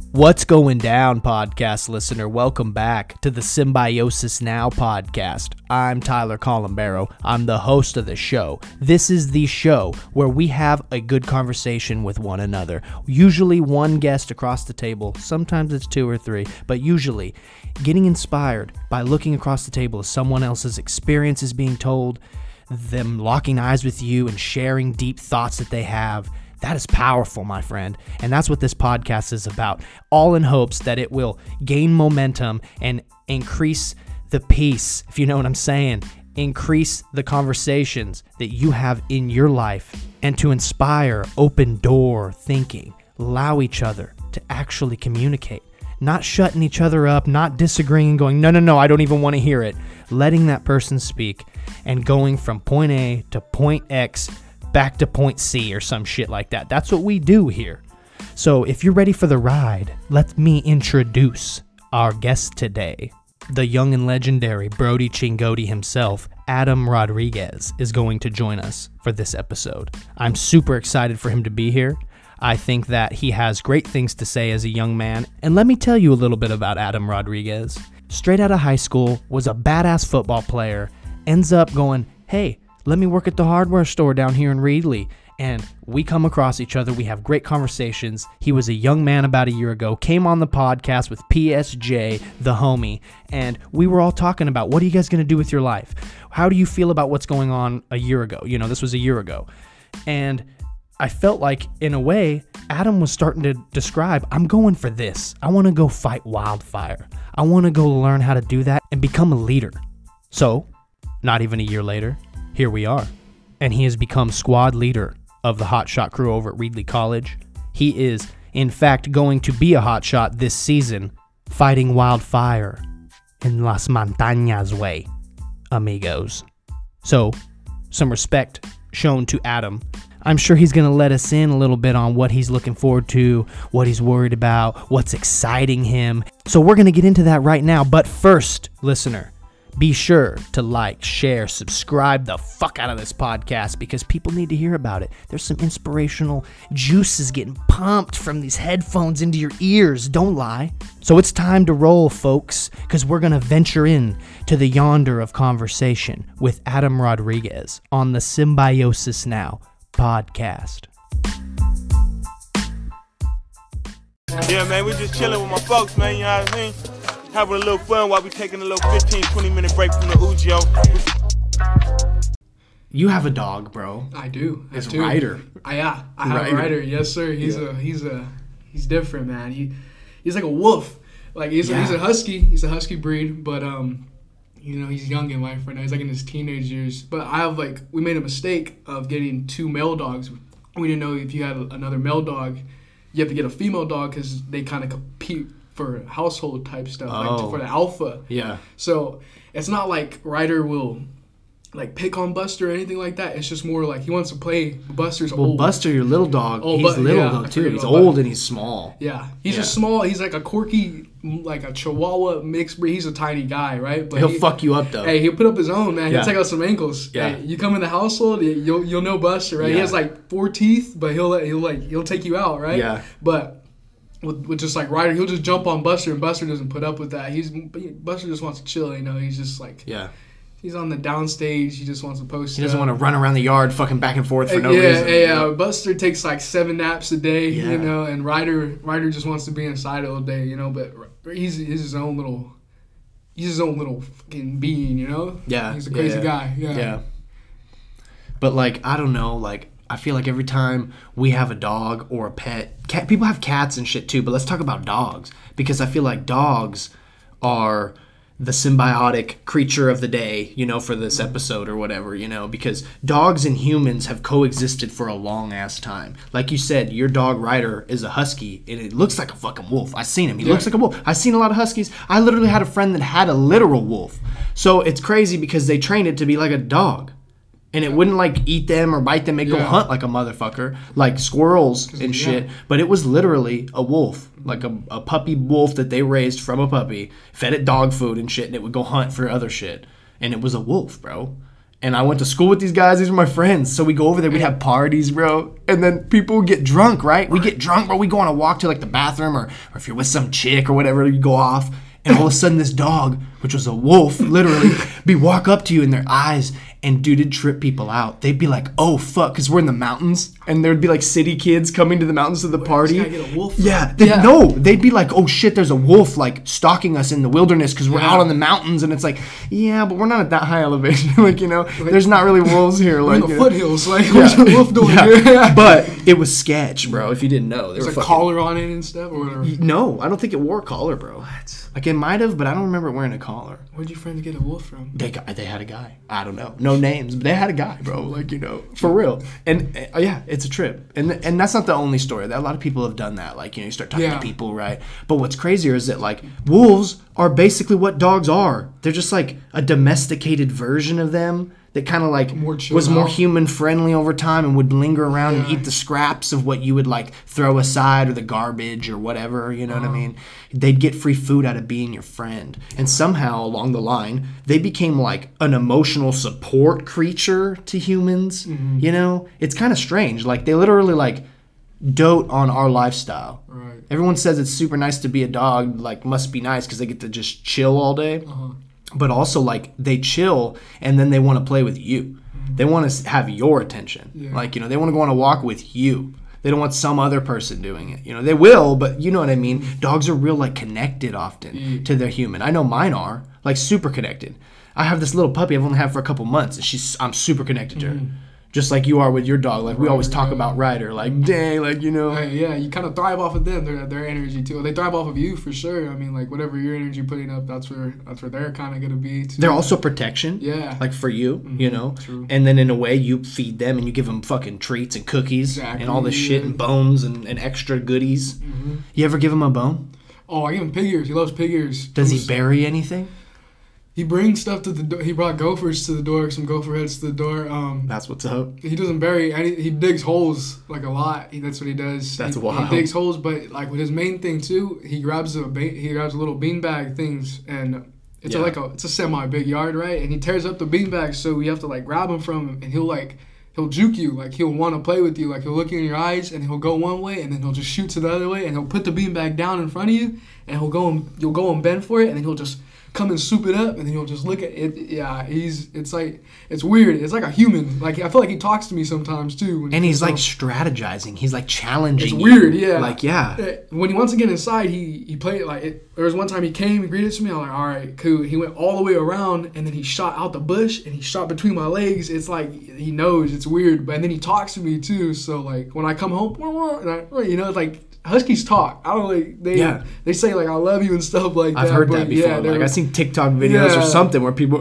What's going down, podcast listener? Welcome back to the Symbiosis Now podcast. I'm Tyler Columbero. I'm the host of the show. This is the show where we have a good conversation with one another. Usually one guest across the table. Sometimes it's two or three, but usually getting inspired by looking across the table as someone else's experience is being told, them locking eyes with you and sharing deep thoughts that they have. That is powerful, my friend. And that's what this podcast is about. All in hopes that it will gain momentum and increase the peace, if you know what I'm saying. Increase the conversations that you have in your life and to inspire open door thinking. Allow each other to actually communicate. Not shutting each other up, not disagreeing and going, no, I don't even want to hear it. Letting that person speak and going from point A to point X back to point C or some shit like that. That's what we do here. So if you're ready for the ride, let me introduce our guest today. The young and legendary Brody Chingotti himself, Adam Rodriguez, is going to join us for this episode. I'm super excited for him to be here. I think that he has great things to say as a young man. And let me tell you a little bit about Adam Rodriguez. Straight out of high school, was a badass football player, ends up going, hey, let me work at the hardware store down here in Reedley. And we come across each other. We have great conversations. He was a young man about a year ago, came on the podcast with PSJ, the homie, and we were all talking about, what are you guys going to do with your life? How do you feel about what's going on a year ago? You know, this was a year ago. And I felt like, in a way, Adam was starting to describe, I'm going for this. I want to go fight wildfire. I want to go learn how to do that and become a leader. So, not even a year later, here we are. And he has become squad leader of the hotshot crew over at Reedley College. He is, in fact, going to be a hotshot this season, fighting wildfire in Las Montañas way, amigos. So, some respect shown to Adam. I'm sure he's going to let us in a little bit on what he's looking forward to, what he's worried about, what's exciting him. So we're going to get into that right now. But first, listener, be sure to like, share, subscribe the fuck out of this podcast because people need to hear about it. There's some inspirational juices getting pumped from these headphones into your ears. Don't lie. So it's time to roll, folks, because we're going to venture in to the yonder of conversation with Adam Rodriguez on the Symbiosis Now podcast. Yeah, man, we just chilling with my folks, man, you know what I mean? Having a little fun while we taking a little 15-20 minute break from the Ujo. You have a dog, bro. I do. It's Ryder. I have a Ryder. Yes, sir. He's different, man. He's like a wolf. Like he's a husky. He's a husky breed, but he's young in life right now. He's like in his teenage years. But we made a mistake of getting two male dogs. We didn't know if you had another male dog, you have to get a female dog because they kind of compete for household type stuff, like for the alpha. Yeah. So it's not like Ryder will like pick on Buster or anything like that. It's just more like he wants to play. Buster's old. Buster, your little dog, he's little though too. He's old and he's small. Yeah. He's just small. He's like a corky, like a Chihuahua mixed breed. He's a tiny guy, right? But he'll fuck you up though. Hey, he'll put up his own, man. He'll Yeah. take out some ankles. Yeah. Hey, you come in the household, you'll know Buster, right? Yeah. He has like 4 teeth, but he'll take you out, right? Yeah. But with just like Ryder, he'll just jump on Buster, and Buster doesn't put up with that. Buster just wants to chill, you know. He's just like he's on the downstage. He just wants to post. He doesn't want to run around the yard, fucking back and forth for no reason. Yeah. Buster takes like 7 naps a day, you know, and Ryder just wants to be inside all day, you know. But he's his own little fucking being, you know. Yeah, he's a crazy guy. Yeah. But like, I don't know, like, I feel like every time we have a dog or a pet, people have cats and shit too, but let's talk about dogs. Because I feel like dogs are the symbiotic creature of the day, you know, for this episode or whatever, you know, because dogs and humans have coexisted for a long ass time. Like you said, your dog Ryder is a husky, and it looks like a fucking wolf. I've seen him. He looks like a wolf. I've seen a lot of huskies. I literally had a friend that had a literal wolf. So it's crazy because they trained it to be like a dog. And it wouldn't, like, eat them or bite them. It'd go hunt like a motherfucker, like squirrels and shit. But it was literally a wolf, like a puppy wolf that they raised from a puppy, fed it dog food and shit, and it would go hunt for other shit. And it was a wolf, bro. And I went to school with these guys. These are my friends. So we go over there. We'd have parties, bro. And then people would get drunk, right? We get drunk, bro. We go on a walk to like the bathroom or if you're with some chick or whatever, you go off. And all of a sudden this dog, which was a wolf, literally, be walk up to you in their eyes. And dude, it'd trip people out. They'd be like, oh, fuck, because we're in the mountains. And there'd be like city kids coming to the mountains to the party. This guy get a wolf? Yeah. No, they'd be like, oh, shit, there's a wolf like stalking us in the wilderness because we're out on the mountains. And it's like, yeah, but we're not at that high elevation. Like, you know, there's not really wolves here. We're Like, in the foothills. Like, what's the wolf doing here? But it was sketch, bro, if you didn't know. There's a collar on it and stuff or whatever. No, I don't think it wore a collar, bro. What? Like, it might have, but I don't remember it wearing a collar. Where'd your friends get a wolf from? They had a guy. I don't know. No names, but they had a guy, bro. Like, you know, for real. And yeah, it's a trip. And that's not the only story. A lot of people have done that. Like, you know, you start talking to people, right? But what's crazier is that, like, wolves are basically what dogs are. They're just like a domesticated version of them that kind of like was more human friendly over time and would linger around and eat the scraps of what you would like throw aside or the garbage or whatever, you know what I mean? They'd get free food out of being your friend. And somehow along the line, they became like an emotional support creature to humans, you know? It's kind of strange. Like they literally like dote on our lifestyle. Right. Everyone says it's super nice to be a dog, like must be nice because they get to just chill all day. But also, like, they chill, and then they want to play with you. They want to have your attention. Yeah. Like, you know, they want to go on a walk with you. They don't want some other person doing it. You know, they will, but you know what I mean? Dogs are real, like, connected often to their human. I know mine are, like, super connected. I have this little puppy I've only had for a couple months, and I'm super connected to her. Just like you are with your dog. Like, we always talk about Ryder. Like, dang, like, you know. Yeah, you kind of thrive off of them, their energy, too. They thrive off of you, for sure. I mean, like, whatever your energy putting up, that's where they're kind of going to be, too. They're also protection. Yeah. Like, for you, you know. True. And then, in a way, you feed them and you give them fucking treats and cookies and all this shit and bones and extra goodies. You ever give him a bone? Oh, I give him pig ears. He loves pig ears. Does he bury anything? He brings stuff to the door. He brought gophers to the door, some gopher heads to the door. That's what's up. He doesn't bury any. He digs holes like a lot. That's what he does. That's wild. He digs holes, but like with his main thing too, he grabs little beanbag things, and it's it's a semi big yard, right? And he tears up the beanbags, so we have to like grab him from him, and he'll juke you, like he'll want to play with you, like he'll look you in your eyes, and he'll go one way, and then he'll just shoot to the other way, and he'll put the beanbag down in front of you, and you'll go and bend for it, and then he'll just come and swoop it up, and then he'll just look at it. Yeah, it's weird. It's like a human. Like I feel like he talks to me sometimes too. And he's like strategizing. He's like challenging. It's weird, yeah. Like yeah. When he wants to get inside, he played like it. There was one time he came and greeted me. I'm like, all right, cool. He went all the way around, and then he shot out the bush, and he shot between my legs. It's like he knows. It's weird, but and then he talks to me too. So like when I come home, and you know, it's like. Huskies talk. I don't like they say like I love you and stuff like that. I've heard that before. Yeah, like I've seen TikTok videos or something where people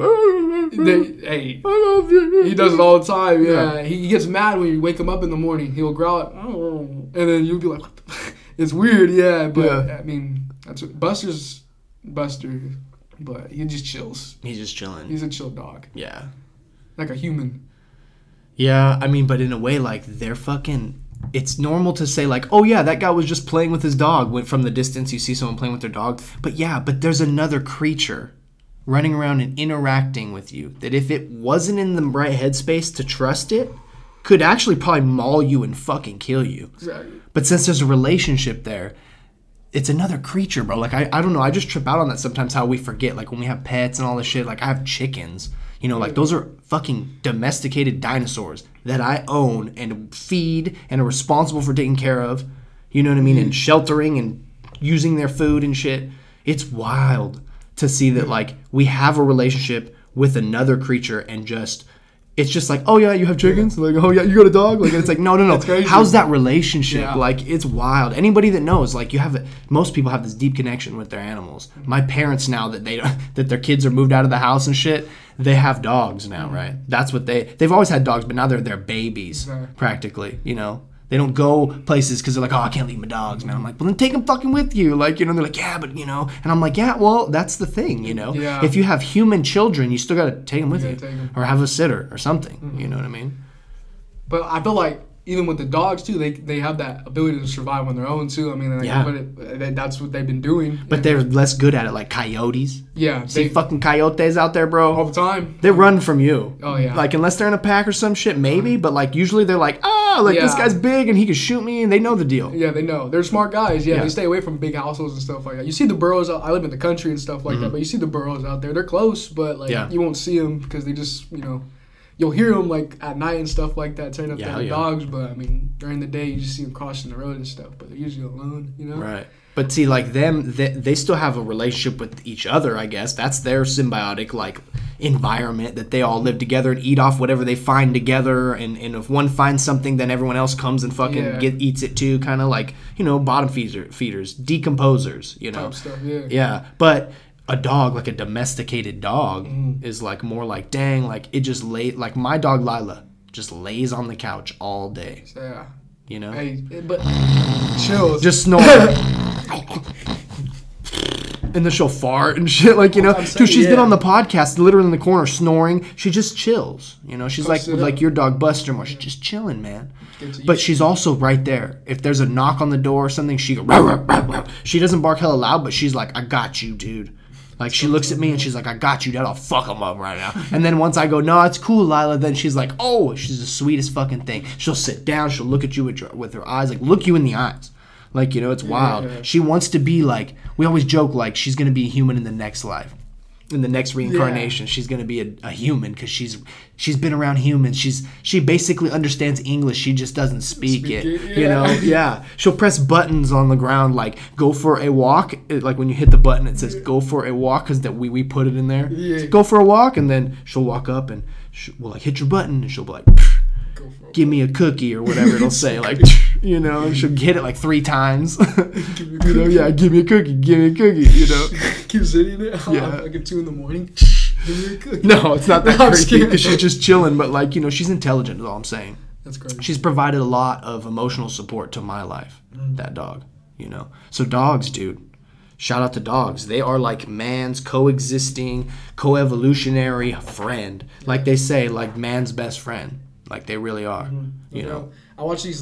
I love you. He does it all the time. Yeah. He gets mad when you wake him up in the morning. He'll growl and then you'll be like it's weird, but I mean that's what Buster's Buster, but he just chills. He's just chilling. He's a chill dog. Yeah. Like a human. Yeah, I mean, but in a way like they're fucking it's normal to say like, oh yeah, that guy was just playing with his dog. When from the distance you see someone playing with their dog. But there's another creature running around and interacting with you that if it wasn't in the right headspace to trust it, could actually probably maul you and fucking kill you. Exactly. But since there's a relationship there, it's another creature, bro. Like I don't know, I just trip out on that sometimes how we forget. Like when we have pets and all this shit, like I have chickens. You know, like those are fucking domesticated dinosaurs that I own and feed and are responsible for taking care of. You know what I mean? And sheltering and using their food and shit. It's wild to see that, like, we have a relationship with another creature and just... It's just like, oh, yeah, you have chickens? Like, oh, yeah, you got a dog? Like, it's like, no. How's that relationship? Yeah. Like, it's wild. Anybody that knows, like, most people have this deep connection with their animals. My parents now that their kids are moved out of the house and shit, they have dogs now, right? That's what they've always had dogs, but now they're their babies, practically, you know? They don't go places because they're like, oh, I can't leave my dogs, man. I'm like, well, then take them fucking with you. Like, you know, they're like, yeah, but, you know. And I'm like, yeah, well, that's the thing, you know. Yeah. If you have human children, you still got to take them with you. Or have a sitter or something. Mm-hmm. You know what I mean? But I feel like even with the dogs too, they have that ability to survive on their own too. I mean, that's what they've been doing. But they're less good at it, like coyotes. Yeah, see fucking coyotes out there, bro. All the time. They run from you. Oh yeah. Like unless they're in a pack or some shit, maybe. But like usually they're like, this guy's big and he can shoot me, and they know the deal. Yeah, they know. They're smart guys. Yeah, they stay away from big households and stuff like that. You see the burrows. I live in the country and stuff like that, but you see the burrows out there. They're close, but like you won't see them because they just You'll hear them like at night and stuff like that, turn up their dogs. But I mean, during the day, you just see them crossing the road and stuff. But they're usually alone, Right. But see, like them, they still have a relationship with each other. I guess that's their symbiotic like environment that they all live together and eat off whatever they find together. And if one finds something, then everyone else comes and fucking eats it too. Kind of like bottom feeders, decomposers. Type stuff, Yeah, but. A dog, like a domesticated dog, is like more like, dang, like it just like my dog Lila just lays on the couch all day. Yeah. Hey, but chills. Just snore. And then she'll fart and shit, like, Dude, she's been on the podcast, literally in the corner snoring. She just chills, She's like your dog Buster more. She's just chilling, man. But she's also right there. If there's a knock on the door or something, she go, rah, rah, rah, rah. She doesn't bark hella loud, but she's like, I got you, dude. Like, she looks at me and she's like, I got you, Dad. I'll fuck him up right now. And then once I go, no, it's cool, Lila, then she's like, oh, she's the sweetest fucking thing. She'll sit down. She'll look at you with her eyes, like, look you in the eyes. Like, it's wild. Yeah. She wants to be like, we always joke, like, she's going to be a human in the next life. In the next reincarnation, she's going to be a human because she's been around humans. She basically understands English. She just doesn't speak it. Yeah. She'll press buttons on the ground like go for a walk. Like when you hit the button, it says go for a walk because that we put it in there. Yeah. Go for a walk, and then she'll walk up and we'll like hit your button, and she'll be like, give me a cookie or whatever it'll say, like, and she'll hit it like 3 times. Give me a cookie, Keep sitting there, like at 2 a.m. Give me a cookie. No, it's not that crazy because she's just chilling, but like, she's intelligent is all I'm saying. That's crazy. She's provided a lot of emotional support to my life, that dog, So dogs, dude. Shout out to dogs. They are like man's coexisting, co-evolutionary friend. Like they say, like man's best friend. Like they really are, I watch these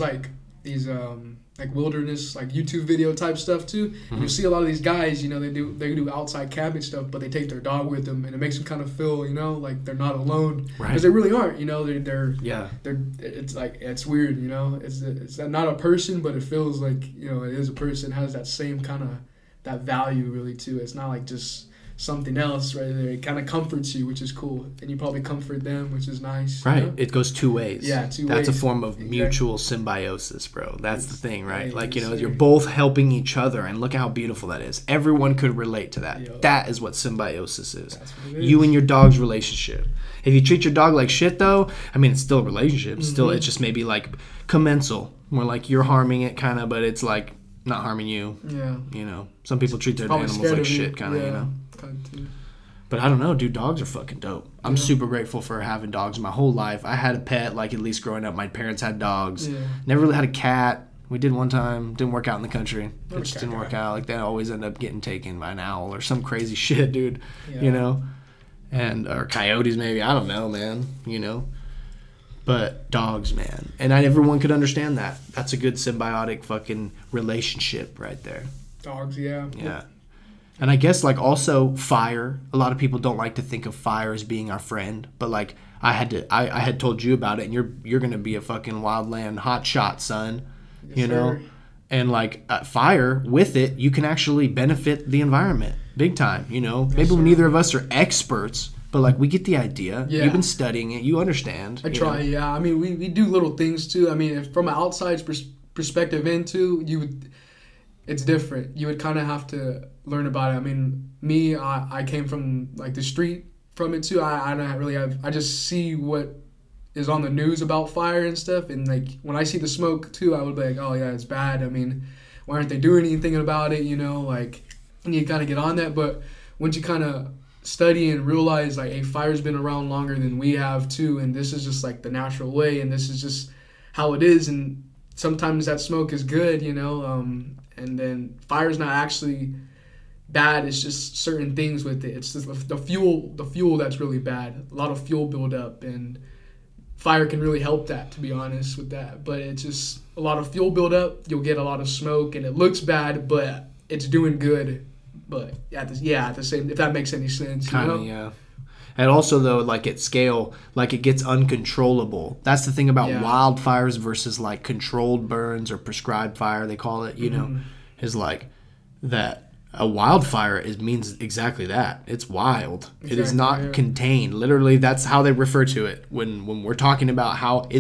wilderness like YouTube video type stuff too. You see a lot of these guys, they do outside camping stuff, but they take their dog with them, and it makes them kind of feel, like they're not alone, because they really aren't. They're it's like it's weird, It's not a person, but it feels like it is a person. It has that same kind of that value really too. It's not like just something else right there. It kind of comforts you, which is cool, and you probably comfort them, which is nice. Right. It goes 2 ways. Yeah, 2 ways. That's a form of mutual symbiosis, bro. That's the thing, right? Like, you're both helping each other, and look at how beautiful that is. Everyone could relate to that. Yo. That is what symbiosis is. That's what it is. You and your dog's relationship. If you treat your dog like shit, though, I mean, it's still a relationship. Still, it's just maybe like commensal, more like you're harming it, kind of, but it's like not harming you. Yeah. Some people treat their animals like shit, kind of, But I don't know, dude. Dogs are fucking dope. I'm super grateful for having dogs my whole life. I had a pet, like, at least growing up. My parents had dogs. Yeah. Never really had a cat. We did one time. Didn't work out in the country. It just didn't work out. Like, they always end up getting taken by an owl or some crazy shit, dude. Yeah. And, or coyotes maybe. I don't know, man. But dogs, man. And everyone could understand that. That's a good symbiotic fucking relationship right there. Dogs, yeah. Yeah. And I guess, like, also fire. A lot of people don't like to think of fire as being our friend. But, like, I had told you about it, and you're going to be a fucking wildland hotshot, son. Yes, sir. And, like, fire, with it, you can actually benefit the environment big time, Maybe neither of us are experts, but, like, we get the idea. Yeah. You've been studying it. You understand. I try, yeah. I mean, we do little things, too. I mean, from an outside perspective it's different. You would kind of have to learn about it. I mean, me, I came from like the street from it too. I don't really have. I just see what is on the news about fire and stuff, and like when I see the smoke too, I would be like, oh yeah, it's bad. I mean, why aren't they doing anything about it? Like, and you kind of get on that. But once you kind of study and realize like, hey, fire's been around longer than we have too, and this is just like the natural way, and this is just how it is, and sometimes that smoke is good, and then fire's not actually bad. It's just certain things with it. It's just the fuel that's really bad. A lot of fuel buildup, and fire can really help that, to be honest with that. But it's just a lot of fuel buildup. You'll get a lot of smoke, and it looks bad, but it's doing good. But at the same, if that makes any sense, kind of, yeah. And also, though, like at scale, like it gets uncontrollable. That's the thing about wildfires versus like controlled burns or prescribed fire, they call it, you know, is like that a wildfire means exactly that. It's wild. Exactly, it is not contained. Literally, that's how they refer to it when we're talking about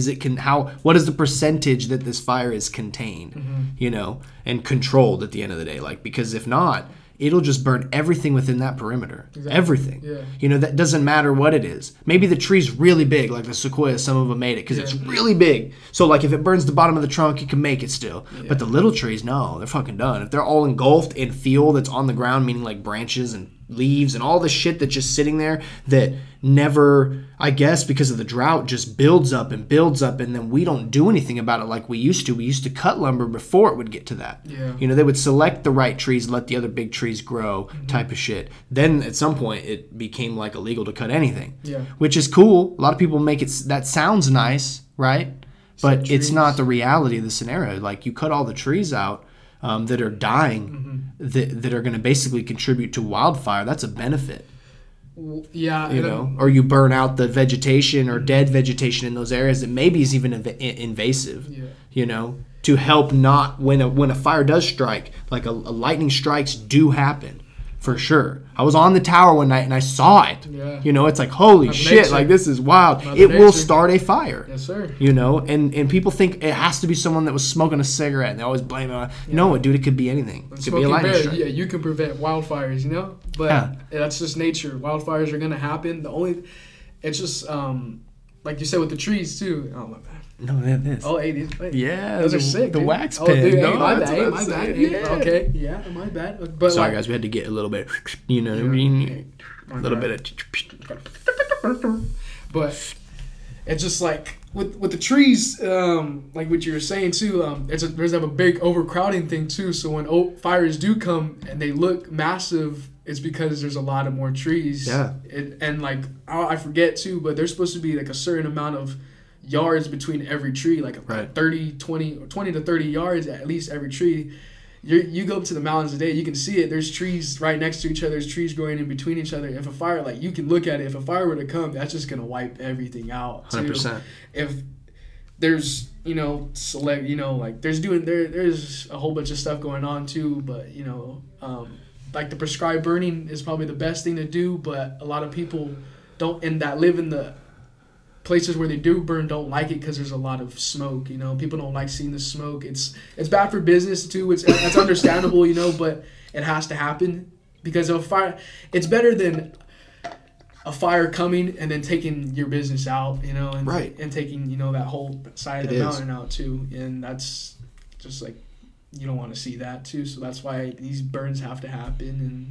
what is the percentage that this fire is contained, you know, and controlled at the end of the day. Like, because if not, it'll just burn everything within that perimeter. Exactly. Everything. Yeah. You know, that doesn't matter what it is. Maybe the tree's really big, like the sequoia, some of them made it because it's really big. So, like, if it burns the bottom of the trunk, you can make it still. Yeah. But the little trees, no, they're fucking done. If they're all engulfed in fuel that's on the ground, meaning like branches and leaves and all the shit that's just sitting there that never, I guess because of the drought, just builds up and then we don't do anything about it like we used to. We used to cut lumber before it would get to that. Yeah. You know, they would select the right trees, let the other big trees grow, type of shit. Then at some point it became like illegal to cut anything. Yeah. Which is cool. A lot of people make it, that sounds nice, right? But it's not the reality of the scenario. Like, you cut all the trees out that are dying, that are going to basically contribute to wildfire. That's a benefit. Yeah. You know, or you burn out the vegetation or dead vegetation in those areas that maybe is even invasive. Yeah. You know, to help not when a fire does strike, like a lightning strikes do happen. For sure. I was on the tower one night and I saw it. Yeah. You know, it's like, holy shit, like this is wild. It will start a fire. Yes, sir. You know, and people think it has to be someone that was smoking a cigarette and they always blame it on. No, dude, it could be anything. It could be a lightning strike. Yeah, you can prevent wildfires, you know? But that's just nature. Wildfires are going to happen. It's just, like you said with the trees too. Oh, my bad. No, this. Oh, hey, yeah, those are sick. The wax pen. Dude, no, my bad. Yeah. Okay, yeah, my bad. But sorry, guys, we had to get a little bit, you know what I mean? A little bit of. But it's just like with the trees, like what you were saying too. There's a big overcrowding thing too. So when fires do come and they look massive, it's because there's a lot of more trees. Yeah. And like I forget too, but there's supposed to be like a certain amount of yards between every tree, like 30, 20 to 30 yards at least every tree. You go up to the mountains today, you can see it. There's trees right next to each other. There's trees growing in between each other. If a fire, like you can look at it, if a fire were to come, that's just going to wipe everything out. 100%. If there's, you know, like there's a whole bunch of stuff going on too, but, you know, like the prescribed burning is probably the best thing to do, but a lot of people that live in the places where they do burn don't like it because there's a lot of smoke. You know, people don't like seeing the smoke. It's bad for business too. That's understandable, you know, but it has to happen because of a fire. It's better than a fire coming and then taking your business out, you know, and taking, you know, that whole side of the mountain out too. And that's just like, you don't want to see that too. So that's why these burns have to happen. And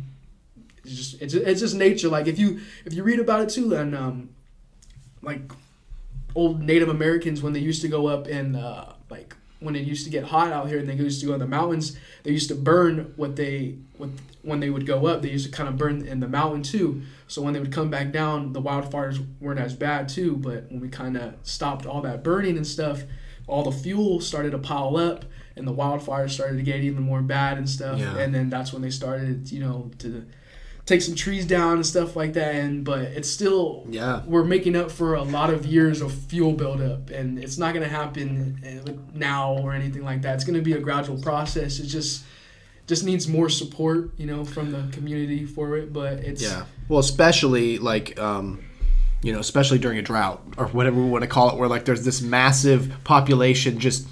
it's just nature. Like if you read about it too, and like old Native Americans, when they used to go up and like when it used to get hot out here and they used to go in the mountains, they used to burn when they would go up, they used to kind of burn in the mountain too. So when they would come back down, the wildfires weren't as bad too. But when we kind of stopped all that burning and stuff, all the fuel started to pile up and the wildfires started to get even more bad and stuff. Yeah. And then that's when they started, you know, to take some trees down and stuff like that. But it's still, we're making up for a lot of years of fuel buildup, and it's not going to happen now or anything like that. It's going to be a gradual process. It just needs more support, you know, from the community for it. But it's well, especially like you know, especially during a drought or whatever we want to call it, where like there's this massive population just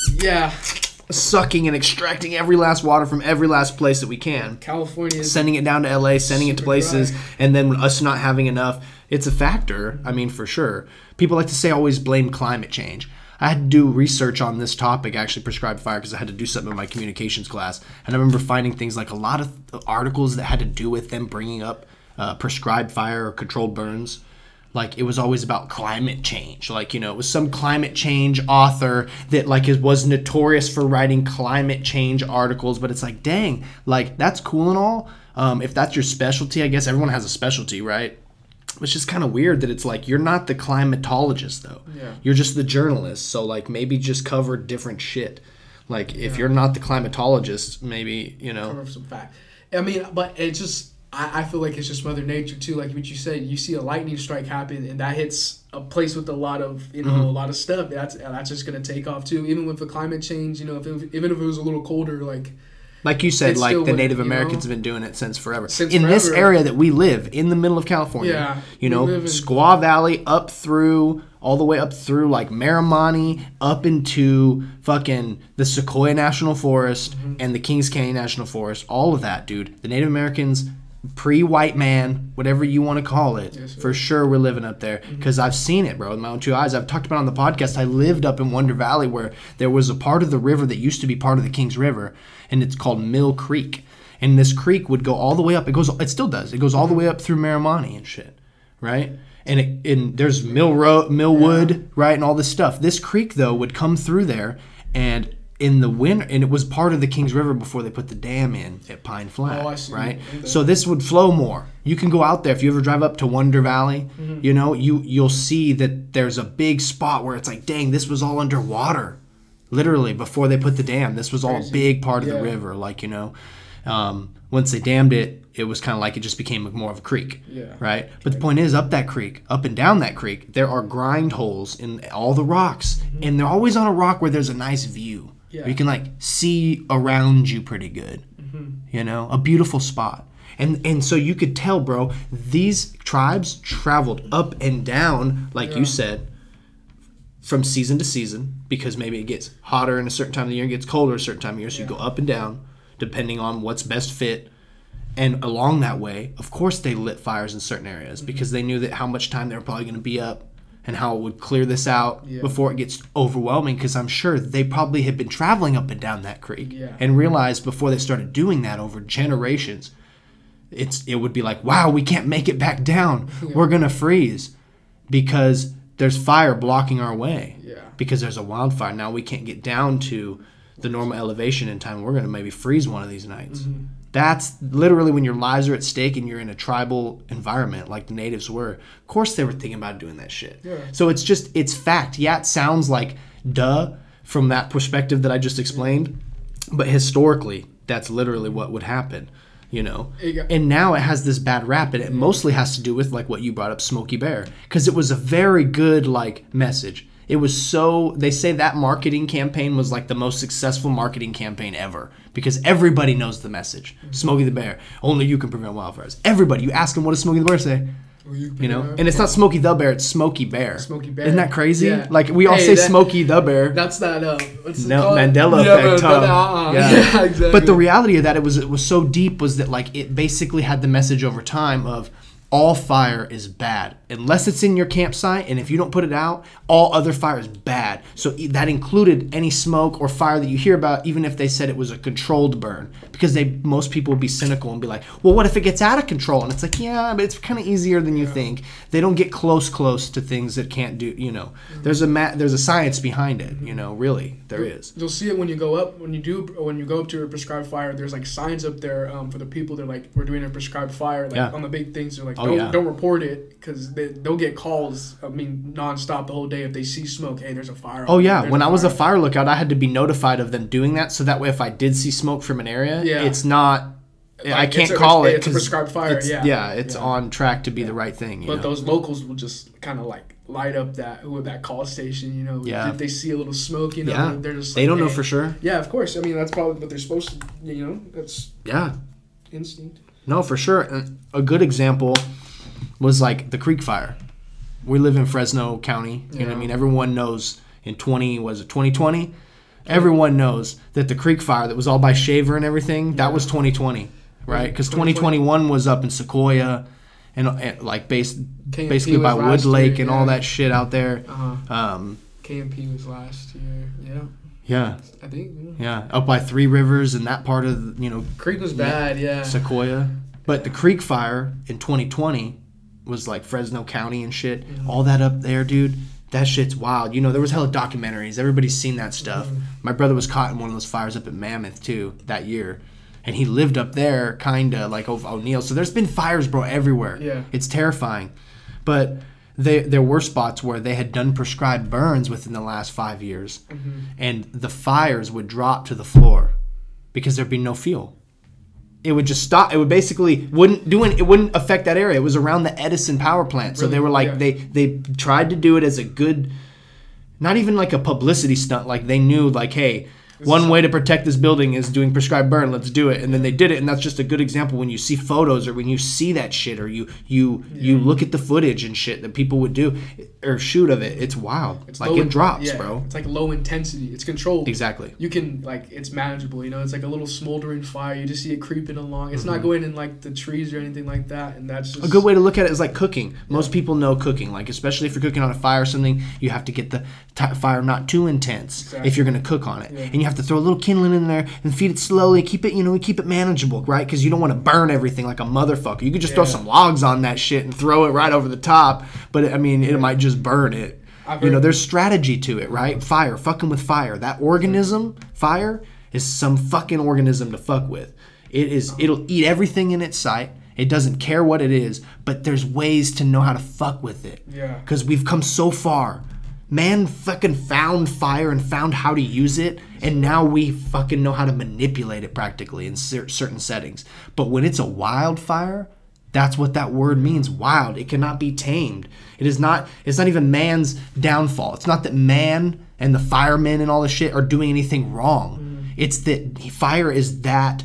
sucking and extracting every last water from every last place that we can. California, sending it down to LA, sending it to places, and then us not having enough. It's a factor. I mean, for sure. People like to say always blame climate change. I had to do research on this topic, actually prescribed fire, because I had to do something in my communications class. And I remember finding things like a lot of articles that had to do with them bringing up prescribed fire or controlled burns. Like, it was always about climate change. Like, you know, it was some climate change author that, like, was notorious for writing climate change articles. But it's like, dang, like, that's cool and all. If that's your specialty, I guess everyone has a specialty, right? It's just kind of weird that it's like you're not the climatologist though. Yeah. You're just the journalist. So like maybe just cover different shit. Like if you're not the climatologist, maybe, you know. Cover some fact. I mean, but it just I feel like it's just Mother Nature too. Like what you said, you see a lightning strike happen and that hits a place with a lot of a lot of stuff. That's just gonna take off too. Even with the climate change, you know, even if it was a little colder, like you said, like the Native Americans have been doing it since forever. In this area that we live, in the middle of California, you know, Squaw Valley all the way up through like Marimani, up into fucking the Sequoia National Forest and the Kings Canyon National Forest, all of that, dude. The Native Americans, pre-white man, whatever you want to call it, for sure we're living up there because I've seen it, bro, with my own two eyes. I've talked about it on the podcast. I lived up in Wonder Valley where there was a part of the river that used to be part of the Kings River, and it's called Mill Creek. And this creek would go all the way up. It still does. It goes all the way up through Marimani and shit, right? And there's Millwood, right, and all this stuff. This creek though would come through there, and in the winter, and it was part of the Kings River before they put the dam in at Pine Flat, right? So this would flow more. You can go out there if you ever drive up to Wonder Valley. You know, you'll see that there's a big spot where it's like, dang, this was all underwater, literally before they put the dam. This was all a big part of the river, like, you know. Once they dammed it, it was kind of like it just became more of a creek, right? But the point is, up and down that creek, there are grind holes in all the rocks, and they're always on a rock where there's a nice view. You can like see around you pretty good, you know, a beautiful spot. And so you could tell, bro, these tribes traveled up and down, like you said, from season to season, because maybe it gets hotter in a certain time of the year and gets colder a certain time of the year. So you go up and down depending on what's best fit. And along that way, of course, they lit fires in certain areas because they knew that how much time they were probably going to be up and how it would clear this out before it gets overwhelming, because I'm sure they probably had been traveling up and down that creek and realized before they started doing that over generations, it would be like, wow, we can't make it back down. We're going to freeze because there's fire blocking our way because there's a wildfire. Now we can't get down to the normal elevation in time. We're going to maybe freeze one of these nights. That's literally when your lives are at stake and you're in a tribal environment like the natives were. Of course they were thinking about doing that shit. So it's fact. Yeah, it sounds like duh from that perspective that I just explained, but historically that's literally what would happen, you know. And now it has this bad rap, and it mostly has to do with like what you brought up, Smokey Bear, because it was a very good like message. It was so, they say that marketing campaign was like the most successful marketing campaign ever because everybody knows the message. Smokey the Bear, only you can prevent wildfires. Everybody, you ask them, what does Smokey the Bear say? You know, and it's not Smokey the Bear, it's Smokey Bear. Smokey Bear. Isn't that crazy? Like we all say Smokey the Bear. That's that Mandela effect. Yeah, exactly. But the reality of that, it was so deep, was that like it basically had the message over time of all fire is bad unless it's in your campsite, and if you don't put it out, all other fire is bad. So that included any smoke or fire that you hear about, even if they said it was a controlled burn, because most people would be cynical and be like, well, what if it gets out of control? And it's like, yeah, but it's kind of easier than you think. They don't get close to things that can't do, you know. There's a science behind it, you know, really there is. You'll see it when you go up, when you go up to a prescribed fire. There's like signs up there for the people. They're like, we're doing a prescribed fire, like on the big things. They're like, don't report it, because they'll get calls, I mean, nonstop the whole day if they see smoke. Hey, there's a fire. Oh yeah, when I was a fire lookout, I had to be notified of them doing that, so that way if I did see smoke from an area, it's not, like, I can't call it. It's a prescribed fire. It's on track to be the right thing. But those locals will just kind of like light up that call station, you know. If they see a little smoke, you know, they're just like, they don't know for sure. Yeah, of course. I mean, that's probably what they're supposed to, you know. That's instinct. No, for sure. A good example was like the Creek Fire. We live in Fresno County. You know what I mean? Everyone knows in 2020? Everyone knows that the Creek Fire that was all by Shaver and everything, that was 2020, right? Because 2021 was up in Sequoia and like basically by Wood Lake and all that shit out there. KMP was last year, Yeah. I think. Yeah, up by Three Rivers and that part of, you know. Creek was bad, Sequoia. But the Creek Fire in 2020 was like Fresno County and shit. All that up there, dude. That shit's wild. You know, there was hella documentaries. Everybody's seen that stuff. My brother was caught in one of those fires up at Mammoth, too, that year. And he lived up there, kind of, like O'Neill. So there's been fires, bro, everywhere. It's terrifying. But there were spots where they had done prescribed burns within the last 5 years, and the fires would drop to the floor because there'd be no fuel. It would just stop. It would basically it wouldn't affect that area. It was around the Edison power plant. So they were like, they tried to do it as a good, not even like a publicity stunt. Like they knew like, hey, one way to protect this building is doing prescribed burn. Let's do it. And then they did it. And that's just a good example when you see photos or when you see that shit or you look at the footage and shit that people would do or shoot of it. It's wild. It's like it drops, bro. It's like low intensity. It's controlled. Exactly. You can like, it's manageable. You know, it's like a little smoldering fire. You just see it creeping along. It's not going in like the trees or anything like that. And that's just a good way to look at it is like cooking. Most people know cooking. Like especially if you're cooking on a fire or something, you have to get the fire not too intense if you're going to cook on it. And you have to throw a little kindling in there and feed it slowly. Keep it manageable, right? Because you don't want to burn everything like a motherfucker. You could just throw some logs on that shit and throw it right over the top. But I mean, it might just burn it. There's strategy to it, right? Fire, fucking with fire. That organism, fire, is some fucking organism to fuck with. It'll eat everything in its sight. It doesn't care what it is, but there's ways to know how to fuck with it. Yeah. Because we've come so far. Man fucking found fire and found how to use it, and now we fucking know how to manipulate it practically in certain settings. But when it's a wildfire, that's what that word means, wild. It cannot be tamed. It's not even man's downfall. It's not that man and the firemen and all this shit are doing anything wrong. It's that fire is that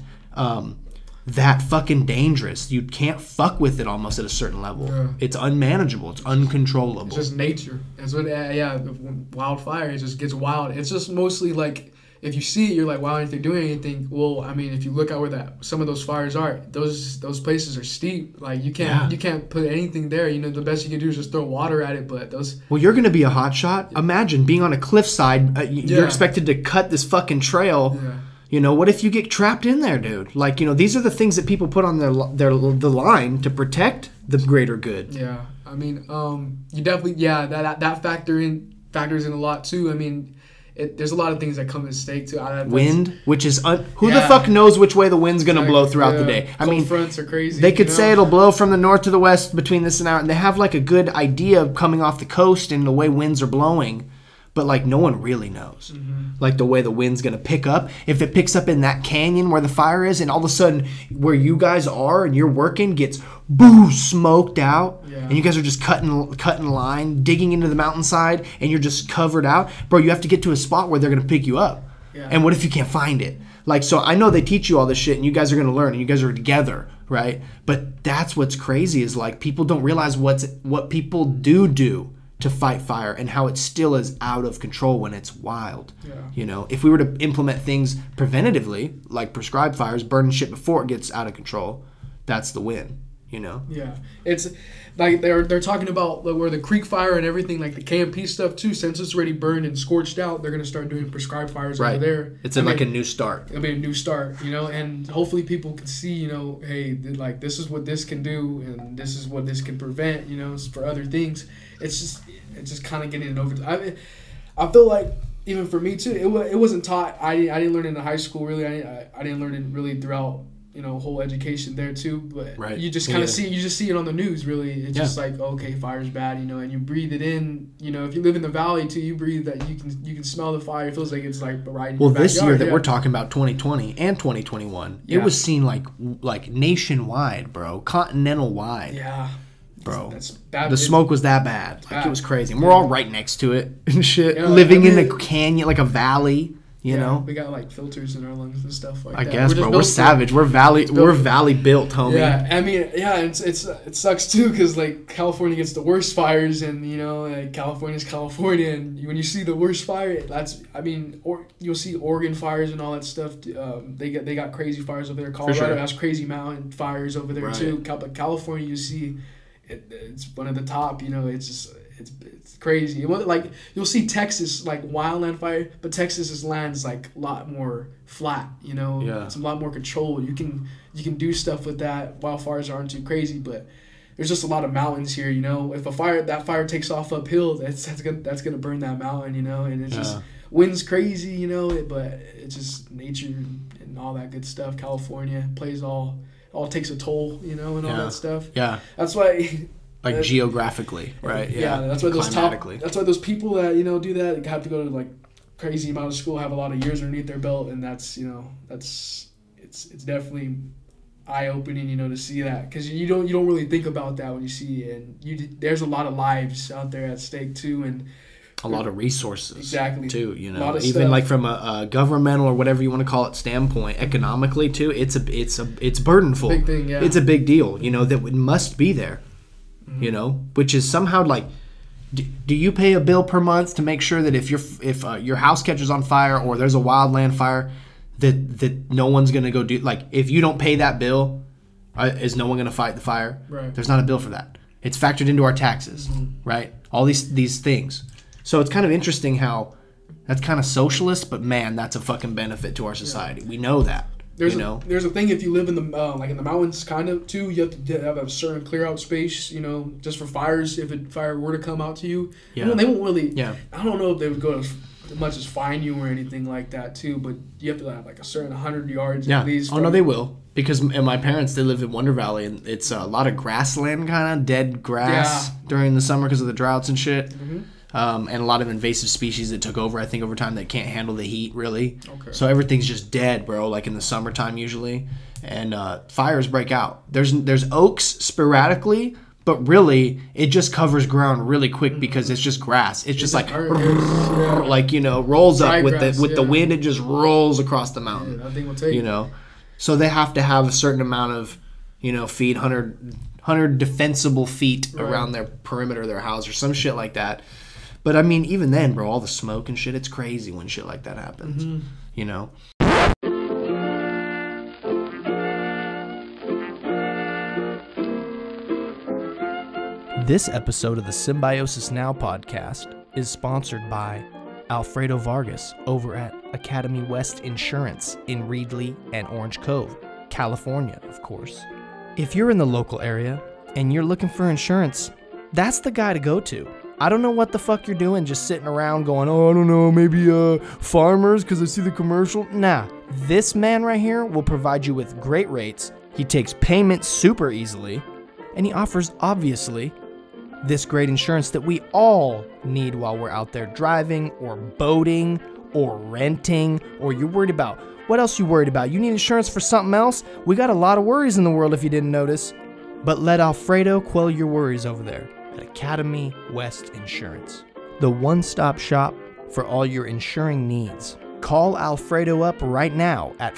fucking dangerous. You can't fuck with it almost at a certain level. Yeah. It's unmanageable. It's uncontrollable. It's just nature. That's what, wildfire, it just gets wild. It's just mostly like, if you see it, you're like, wow, aren't they doing anything? Well, I mean, if you look at where some of those fires are, those places are steep. Like you can't put anything there. You know, the best you can do is just throw water at it. But those. Well, you're gonna be a hot shot. Imagine being on a cliffside. You're expected to cut this fucking trail. Yeah. You know, what if you get trapped in there, dude? Like, you know, these are the things that people put on the line to protect the greater good. Yeah, I mean, you definitely, that factors in a lot too. I mean, there's a lot of things that come at stake too. Wind, which is who the fuck knows which way the wind's gonna blow throughout the day? I mean, fronts are crazy. They could say it'll blow from the north to the west between this and that, and they have like a good idea of coming off the coast and the way winds are blowing. But, like, no one really knows. Like, the way the wind's going to pick up. If it picks up in that canyon where the fire is, and all of a sudden where you guys are and you're working gets, smoked out. Yeah. And you guys are just cutting line, digging into the mountainside, and you're just covered out. Bro, you have to get to a spot where they're going to pick you up. Yeah. And what if you can't find it? Like, so I know they teach you all this shit, and you guys are going to learn, and you guys are together, right? But that's what's crazy is, like, people don't realize what people do to fight fire and how it still is out of control when it's wild. Yeah. You know, if we were to implement things preventatively, like prescribed fires, burning shit before it gets out of control, that's the win, you know? Yeah. It's like they're talking about where the creek fire and everything, like the KMP stuff too, since it's already burned and scorched out, they're going to start doing prescribed fires over there. It's like a new start. It'll be a new start, you know, and hopefully people can see, you know, hey, like this is what this can do and this is what this can prevent, you know, for other things. It's just kind of getting it over. I feel like even for me too, it wasn't taught. I didn't learn it in high school really. I didn't learn it really throughout, you know, whole education there too. But you just kind of see it on the news really. It's just like, okay, fire's bad, you know, and you breathe it in. You know, if you live in the valley too, you breathe that. You can smell the fire. It feels like it's like right in your backyard. This year that we're talking about, 2020 and 2021, it was seen like nationwide, bro, continental wide. Yeah. Bro, the smoke was that bad. Like, it was crazy. And we're all right next to it and shit. Yeah, living in a canyon, like a valley, you know? We got, like, filters in our lungs and stuff like that. I guess, bro. We're savage. We're valley built, homie. Yeah, I mean, it sucks, too, because, like, California gets the worst fires, and, you know, like, California's California, and when you see the worst fire, you'll see Oregon fires and all that stuff. They got crazy fires over there. Colorado has crazy mountain fires over there, too. But California, you see... It's one of the top, you know. It's crazy. Like you'll see Texas like wildland fire, but Texas's land's like a lot more flat, you know. Yeah. It's a lot more controlled. You can do stuff with that. Wildfires aren't too crazy, but there's just a lot of mountains here, you know. If that fire takes off uphill, that's gonna burn that mountain, you know. And it's just wind's crazy, you know. But it's just nature and all that good stuff. California plays all takes a toll, you know, and all that stuff. Yeah. That's why like geographically, right? Yeah, that's why those people that do that have to go to like crazy amount of school, have a lot of years underneath their belt, and that's it's definitely eye-opening, to see that, because you don't really think about that when you see it, and there's a lot of lives out there at stake too, and a lot of resources exactly too, a lot of even stuff. like from a governmental or whatever you want to call it standpoint, economically too, it's burdenful. Big thing, yeah. It's a big deal, that it must be there, which is somehow like, do you pay a bill per month to make sure that if your house catches on fire or there's a wildland fire, that no one's gonna go do, like, if you don't pay that bill, is no one gonna fight the fire? Right. There's not a bill for that. It's factored into our taxes, right? All these things. So it's kind of interesting how that's kind of socialist, but man, that's a fucking benefit to our society. Yeah. We know that. There's a thing, if you live in the like in the mountains, kind of too. You have to have a certain clear out space, just for fires. If a fire were to come out to you, they won't really. Yeah. I don't know if they would go as much as fine you or anything like that too, but you have to have like a certain 100 yards at least. Oh no, they will, because my parents, they live in Wonder Valley, and it's a lot of grassland, kind of dead grass during the summer because of the droughts and shit. Mm-hmm. And a lot of invasive species that took over, I think, over time, that can't handle the heat, really. Okay. So everything's just dead, bro, like in the summertime usually. And fires break out. There's oaks sporadically, but really, it just covers ground really quick because it's just grass. It's just like rolls up with the wind. It just rolls across the mountain. Yeah, that thing will take So they have to have a certain amount of, feet, 100 defensible feet around their perimeter of their house or some shit like that. But I mean, even then, bro, all the smoke and shit, it's crazy when shit like that happens, This episode of the Symbiosis Now podcast is sponsored by Alfredo Vargas over at Academy West Insurance in Reedley and Orange Cove, California, of course. If you're in the local area and you're looking for insurance, that's the guy to go to. I don't know what the fuck you're doing just sitting around going, I don't know, maybe farmers because I see the commercial. Nah, this man right here will provide you with great rates. He takes payments super easily, and he offers, obviously, this great insurance that we all need while we're out there driving or boating or renting, or you're worried about. What else you worried about? You need insurance for something else? We got a lot of worries in the world if you didn't notice. But let Alfredo quell your worries over there at Academy West Insurance, the one-stop shop for all your insuring needs. Call Alfredo up right now at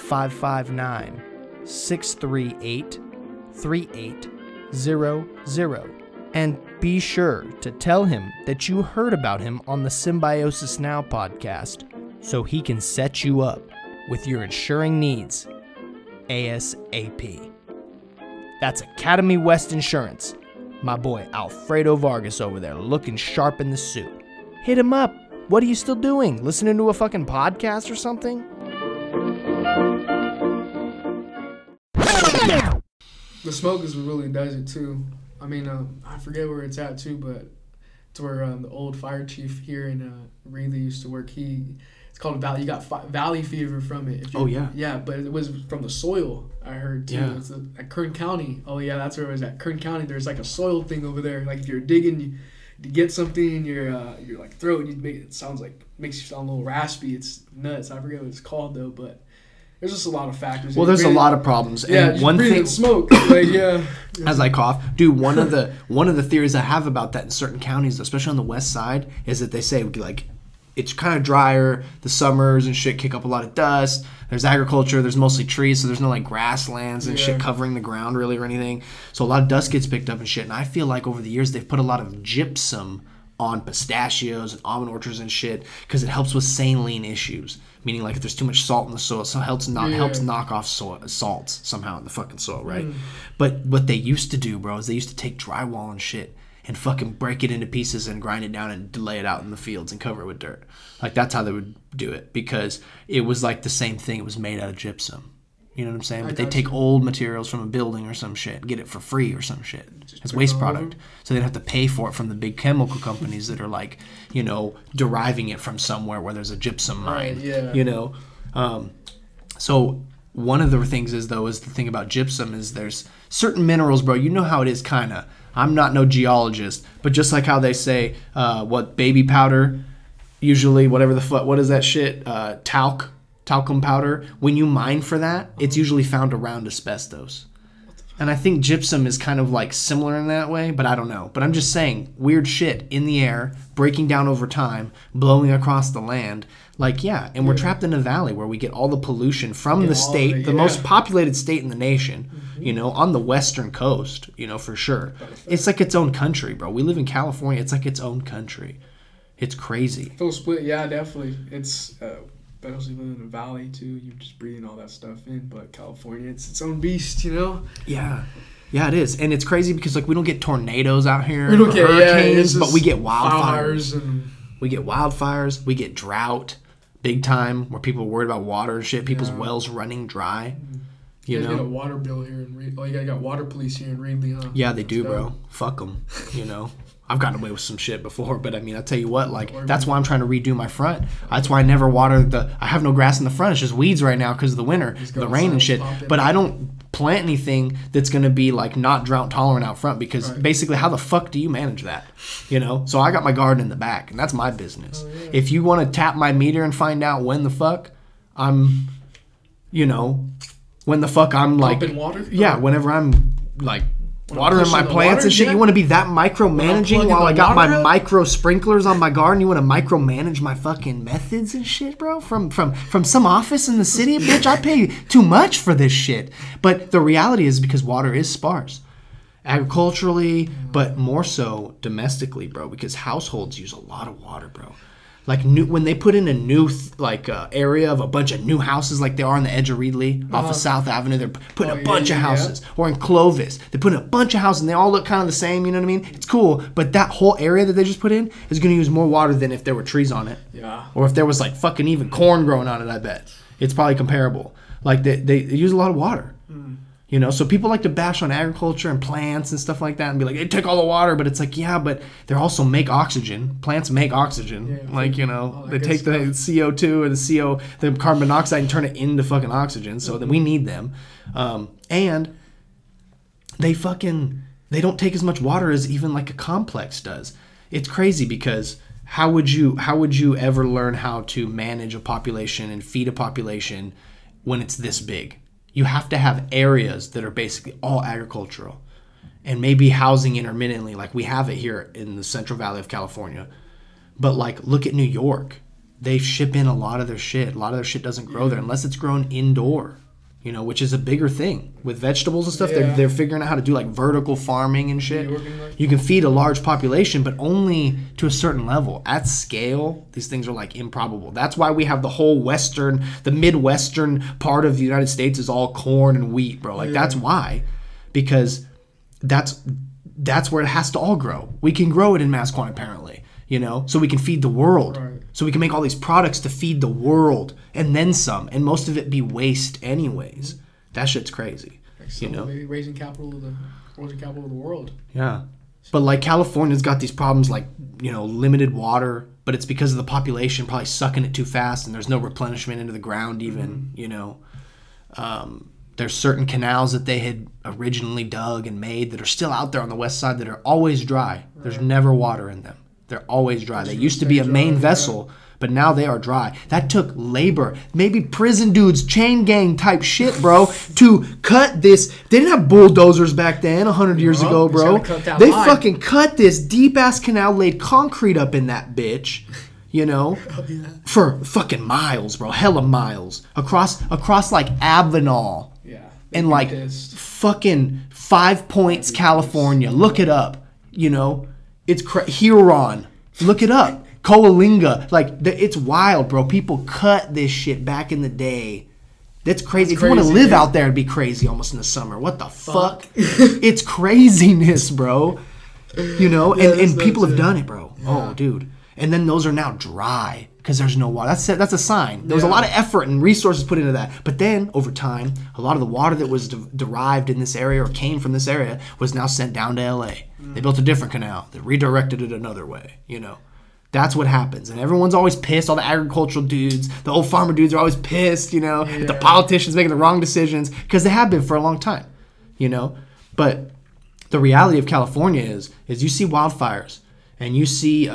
559-638-3800 and be sure to tell him that you heard about him on the Symbiosis Now podcast so he can set you up with your insuring needs ASAP. That's Academy West Insurance. My boy Alfredo Vargas over there, looking sharp in the suit. Hit him up. What are you still doing? Listening to a fucking podcast or something? The smoke is what really does it too. I mean, I forget where it's at too, but it's where the old fire chief here in Reedley used to work. It's called Valley. You got valley fever from it. Yeah, but it was from the soil, I heard too. Yeah. It's at Kern County. Oh yeah, that's where it was at. Kern County. There's like a soil thing over there. Like if you're digging, you get something in your like throat, and makes you sound a little raspy. It's nuts. I forget what it's called though, but there's just a lot of factors. Well, there's a lot of problems. Yeah, and one thing, smoke. Like, yeah. As I cough, dude. One of the theories I have about that in certain counties, especially on the west side, is that they say like, it's kind of drier, the summers and shit kick up a lot of dust. There's agriculture, there's mostly trees, so there's no like grasslands and shit covering the ground really or anything. So a lot of dust gets picked up and shit. And I feel like over the years they've put a lot of gypsum on pistachios and almond orchards and shit because it helps with saline issues. Meaning like if there's too much salt in the soil, so it helps knock off salts somehow in the fucking soil, right? But what they used to do, bro, is they used to take drywall and shit and fucking break it into pieces and grind it down and lay it out in the fields and cover it with dirt. Like, that's how they would do it because it was like the same thing. It was made out of gypsum. You know what I'm saying? But they take old materials from a building or some shit, get it for free or some shit. It's waste product. So they'd have to pay for it from the big chemical companies that are like, deriving it from somewhere where there's a gypsum mine. So one of the things is the thing about gypsum is there's certain minerals, bro. You know how it is kind of I'm not no geologist, but just like how they say, baby powder, usually whatever the fuck, what is that shit? Talcum powder. When you mine for that, it's usually found around asbestos. And I think gypsum is kind of like similar in that way, but I don't know. But I'm just saying, weird shit in the air, breaking down over time, blowing across the land. Like, yeah, and we're trapped in a valley where we get all the pollution from the state, the most populated state in the nation, you know, on the western coast, you know, for sure. It's like its own country, bro. We live in California. It's like its own country. It's crazy. Full split, yeah, definitely. It's... especially living in a valley too, you're just breathing all that stuff in. But California, it's its own beast, you know. Yeah, it is, and it's crazy because like we don't get tornadoes out here, we don't get hurricanes, but we get wildfires. And we get wildfires. We get drought, big time, where people are worried about water and shit. People's wells running dry. You know, get a water bill here in Reedley. Oh, you got water police here in Reedley, huh? Yeah, they do, bro. Fuck them. You know. I've gotten away with some shit before, but I mean, I'll tell you what, like, that's why I'm trying to redo my front. That's why I never water I have no grass in the front. It's just weeds right now because of the winter, the rain and shit. But I don't plant anything that's going to be, like, not drought tolerant out front because basically how the fuck do you manage that? You know? So I got my garden in the back, and that's my business. If you want to tap my meter and find out when the fuck I'm, you know, when the fuck I'm, like, pumping water? Yeah, whenever I'm, like, watering my plants and shit. You want to be that micromanaging while I got my micro sprinklers on my garden? You want to micromanage my fucking methods and shit, bro? From some office in the city? Bitch, I pay too much for this shit. But the reality is because water is sparse. Agriculturally, but more so domestically, bro, because households use a lot of water, bro. Like when they put in a new area of a bunch of new houses, like they are on the edge of Reedley off of South Avenue, they're putting a bunch of houses. Or in Clovis, they're putting a bunch of houses, and they all look kind of the same. You know what I mean? It's cool, but that whole area that they just put in is going to use more water than if there were trees on it. Yeah. Or if there was like fucking even corn growing on it. I bet it's probably comparable. Like they use a lot of water. You know, so people like to bash on agriculture and plants and stuff like that and be like, they take all the water, but it's like, yeah, but they also make oxygen. Plants make oxygen. Yeah, like, you know, they take the CO2 or the carbon monoxide and turn it into fucking oxygen. So then we need them. And they don't take as much water as even like a complex does. It's crazy because how would you ever learn how to manage a population and feed a population when it's this big? You have to have areas that are basically all agricultural and maybe housing intermittently like we have it here in the Central Valley of California. But like, look at New York. They ship in a lot of their shit. A lot of their shit doesn't grow there unless it's grown indoor, you know, which is a bigger thing. With vegetables and stuff, they're figuring out how to do like vertical farming and shit. You can feed a large population, but only to a certain level. At scale, these things are like improbable. That's why we have the Midwestern part of the United States is all corn and wheat, bro. Like that's why, because that's where it has to all grow. We can grow it in mass quantity, apparently, you know, so we can feed the world. Right. So we can make all these products to feed the world and then some, and most of it be waste anyways. That shit's crazy, you know. Maybe raising capital of the world. Yeah, but like California's got these problems, like, you know, limited water, but it's because of the population probably sucking it too fast, and there's no replenishment into the ground even. You know, there's certain canals that they had originally dug and made that are still out there on the west side that are always dry. There's never water in them. They're always dry. They used to be a main vessel, but now they are dry. That took labor, maybe prison dudes, chain gang type shit, bro, to cut this. They didn't have bulldozers back then 100 years ago, bro. They fucking cut this deep-ass canal, laid concrete up in that bitch, you know, for fucking miles, bro, hella miles, across like Avenal and like fucking 5 Points, California. Look it up, you know. It's Huron. Look it up. Coalinga. Like, it's wild, bro. People cut this shit back in the day. That's crazy. If you want to live out there, it'd be crazy almost in the summer. What the fuck? It's craziness, bro. You know? And people have done it, bro. Yeah. Oh, dude. And then those are now dry because there's no water. That's a sign. There was a lot of effort and resources put into that. But then, over time, a lot of the water that was derived in this area or came from this area was now sent down to L.A. They built a different canal. They redirected it another way, you know. That's what happens. And everyone's always pissed. All the agricultural dudes, the old farmer dudes are always pissed, you know. Yeah. The politicians making the wrong decisions because they have been for a long time, you know. But the reality of California is you see wildfires and you see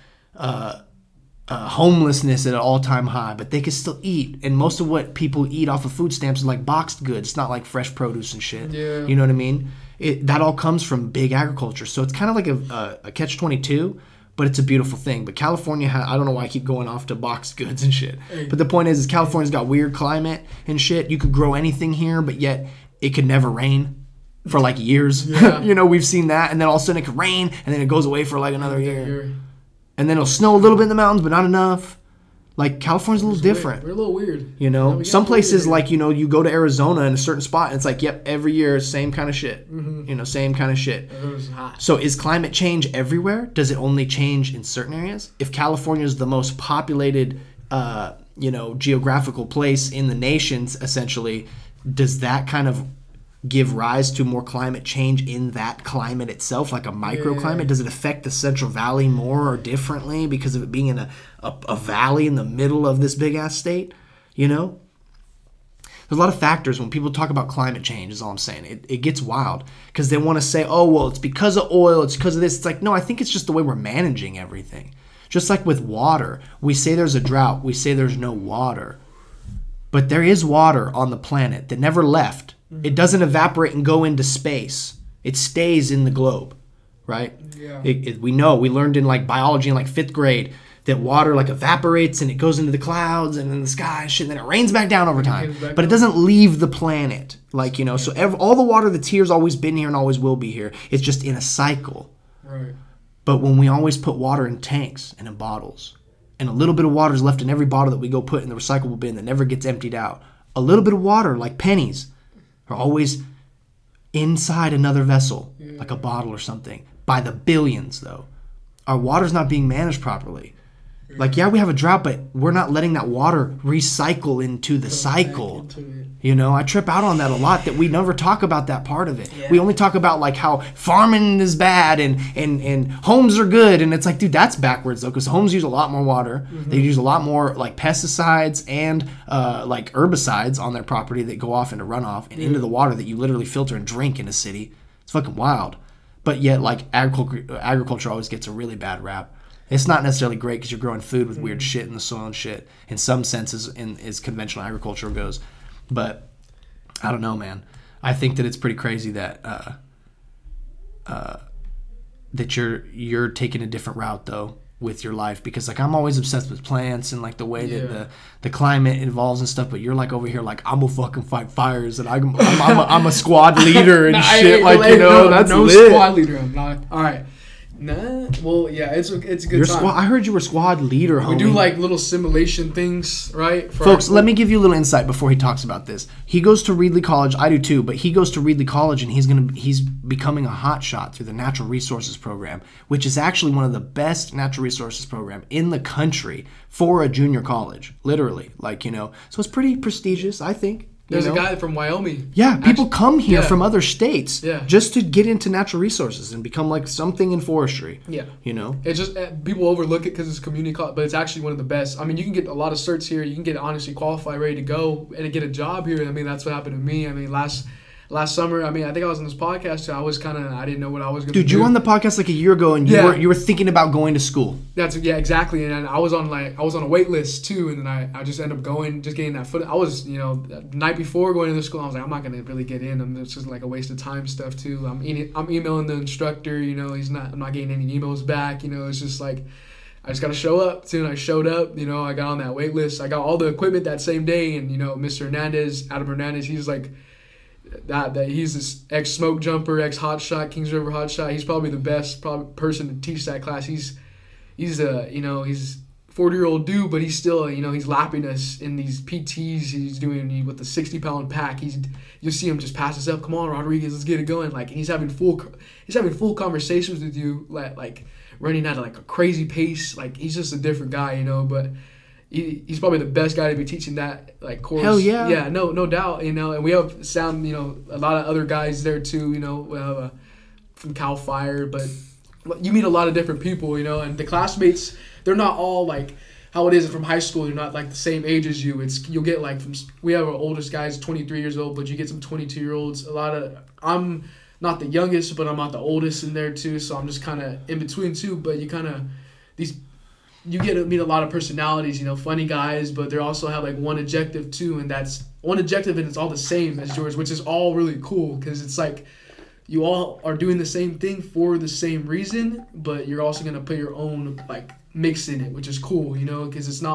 homelessness at an all-time high, but they can still eat. And most of what people eat off of food stamps is like boxed goods. It's not like fresh produce and shit. Yeah. You know what I mean? That all comes from big agriculture. So it's kind of like a catch-22, but it's a beautiful thing. But California, I don't know why I keep going off to boxed goods and shit. But the point is California's got weird climate and shit. You could grow anything here, but yet it could never rain for like years. Yeah. You know, we've seen that. And then all of a sudden it could rain, and then it goes away for like another year. And then it'll snow a little bit in the mountains, but not enough. Like, California's a little different. We're a little weird. You know, some places, like, you know, you go to Arizona in a certain spot, and it's like, yep, every year, same kind of shit. You know, same kind of shit. It was hot. So is climate change everywhere? Does it only change in certain areas? If California is the most populated, you know, geographical place in the nations, essentially, does that kind of give rise to more climate change in that climate itself, like a microclimate? Does it affect the Central Valley more or differently because of it being in a valley in the middle of this big-ass state? You know? There's a lot of factors when people talk about climate change, is all I'm saying. It gets wild because they want to say, oh, well, it's because of oil, it's because of this. It's like, no, I think it's just the way we're managing everything. Just like with water. We say there's a drought. We say there's no water. But there is water on the planet that never left. It doesn't evaporate and go into space. It stays in the globe, right? Yeah. We learned in like biology in like 5th grade that water like evaporates and it goes into the clouds and in the sky and shit, and then it rains back down over time. But it doesn't leave the planet. Like, you know, so all the water that's here has always been here and always will be here. It's just in a cycle. Right. But when we always put water in tanks and in bottles, and a little bit of water is left in every bottle that we go put in the recyclable bin that never gets emptied out, a little bit of water, like pennies, are always inside another vessel, like a bottle or something, by the billions, though. Our water's not being managed properly. Like, yeah, we have a drought, but we're not letting that water recycle into the cycle. You know, I trip out on that a lot, that we never talk about that part of it. We only talk about, like, how farming is bad and homes are good. And it's like, dude, that's backwards, though, because homes use a lot more water. They use a lot more, like, pesticides and, like, herbicides on their property that go off into runoff and into the water that you literally filter and drink in a city. It's fucking wild. But yet, like, agriculture always gets a really bad rap. It's not necessarily great because you're growing food with weird shit in the soil and shit, in some senses, as conventional agriculture goes. But I don't know, man. I think that it's pretty crazy that that you're taking a different route, though, with your life, because, like, I'm always obsessed with plants and, like, the way that the climate evolves and stuff. But you're, like, over here, like, I'm gonna fucking fight fires and I'm a squad leader and shit. Like, you know, that's no lit. Squad leader. I'm not. All right. Nah. Well, yeah, it's a good time. I heard you were squad leader, homie. We do like little simulation things, right? Folks, let me give you a little insight before he talks about this. He goes to Reedley College. I do too, but he goes to Reedley College and he's becoming a hotshot through the Natural Resources Program, which is actually one of the best natural resources program in the country for a junior college, literally. Like, you know, so it's pretty prestigious, I think. There's a guy from Wyoming. Yeah, people come here from other states just to get into natural resources and become like something in forestry. Yeah. You know? It's just, people overlook it because it's community college, but it's actually one of the best. I mean, you can get a lot of certs here. You can get honestly qualified, ready to go, and get a job here. I mean, that's what happened to me. I mean, last summer, I mean, I think I was on this podcast, so I didn't know what I was going to do. Dude, you were on the podcast like a year ago, and you were thinking about going to school. Exactly. And I was on a wait list too, and then I just ended up going, just getting that foot. I was, you know, the night before going to the school, I was like, I'm not going to really get in. It's just like a waste of time stuff too. I'm emailing the instructor, you know, I'm not getting any emails back, you know. It's just like, I just got to show up too. And I showed up, you know, I got on that wait list. I got all the equipment that same day, and, you know, Mr. Adam Hernandez, he's like, that he's this ex-smoke jumper, ex-hotshot, Kings River hotshot. He's probably the best person to teach that class. He's he's 40-year-old dude, but he's still, you know, he's lapping us in these PTs. He's doing with the 60-pound pack. You'll see him just pass us up. Come on, Rodriguez, let's get it going. Like, and he's having full conversations with you, like running at like a crazy pace. Like, he's just a different guy, you know. But he's probably the best guy to be teaching that, like, course. Hell yeah. Yeah, no doubt, you know. And we have a lot of other guys there too, you know, from Cal Fire. But you meet a lot of different people, you know, and the classmates, they're not all like how it is from high school. You're not like the same age as you. You'll get we have our oldest guys 23 years old, but you get some 22-year-olds. not the youngest, but I'm not the oldest in there too. So I'm just kind of in between too. But you get to meet a lot of personalities, you know, funny guys, but they also have like one objective too, and that's one objective, and it's all the same as yours, which is all really cool because it's like you all are doing the same thing for the same reason, but you're also gonna put your own like mix in it, which is cool, you know, because it's not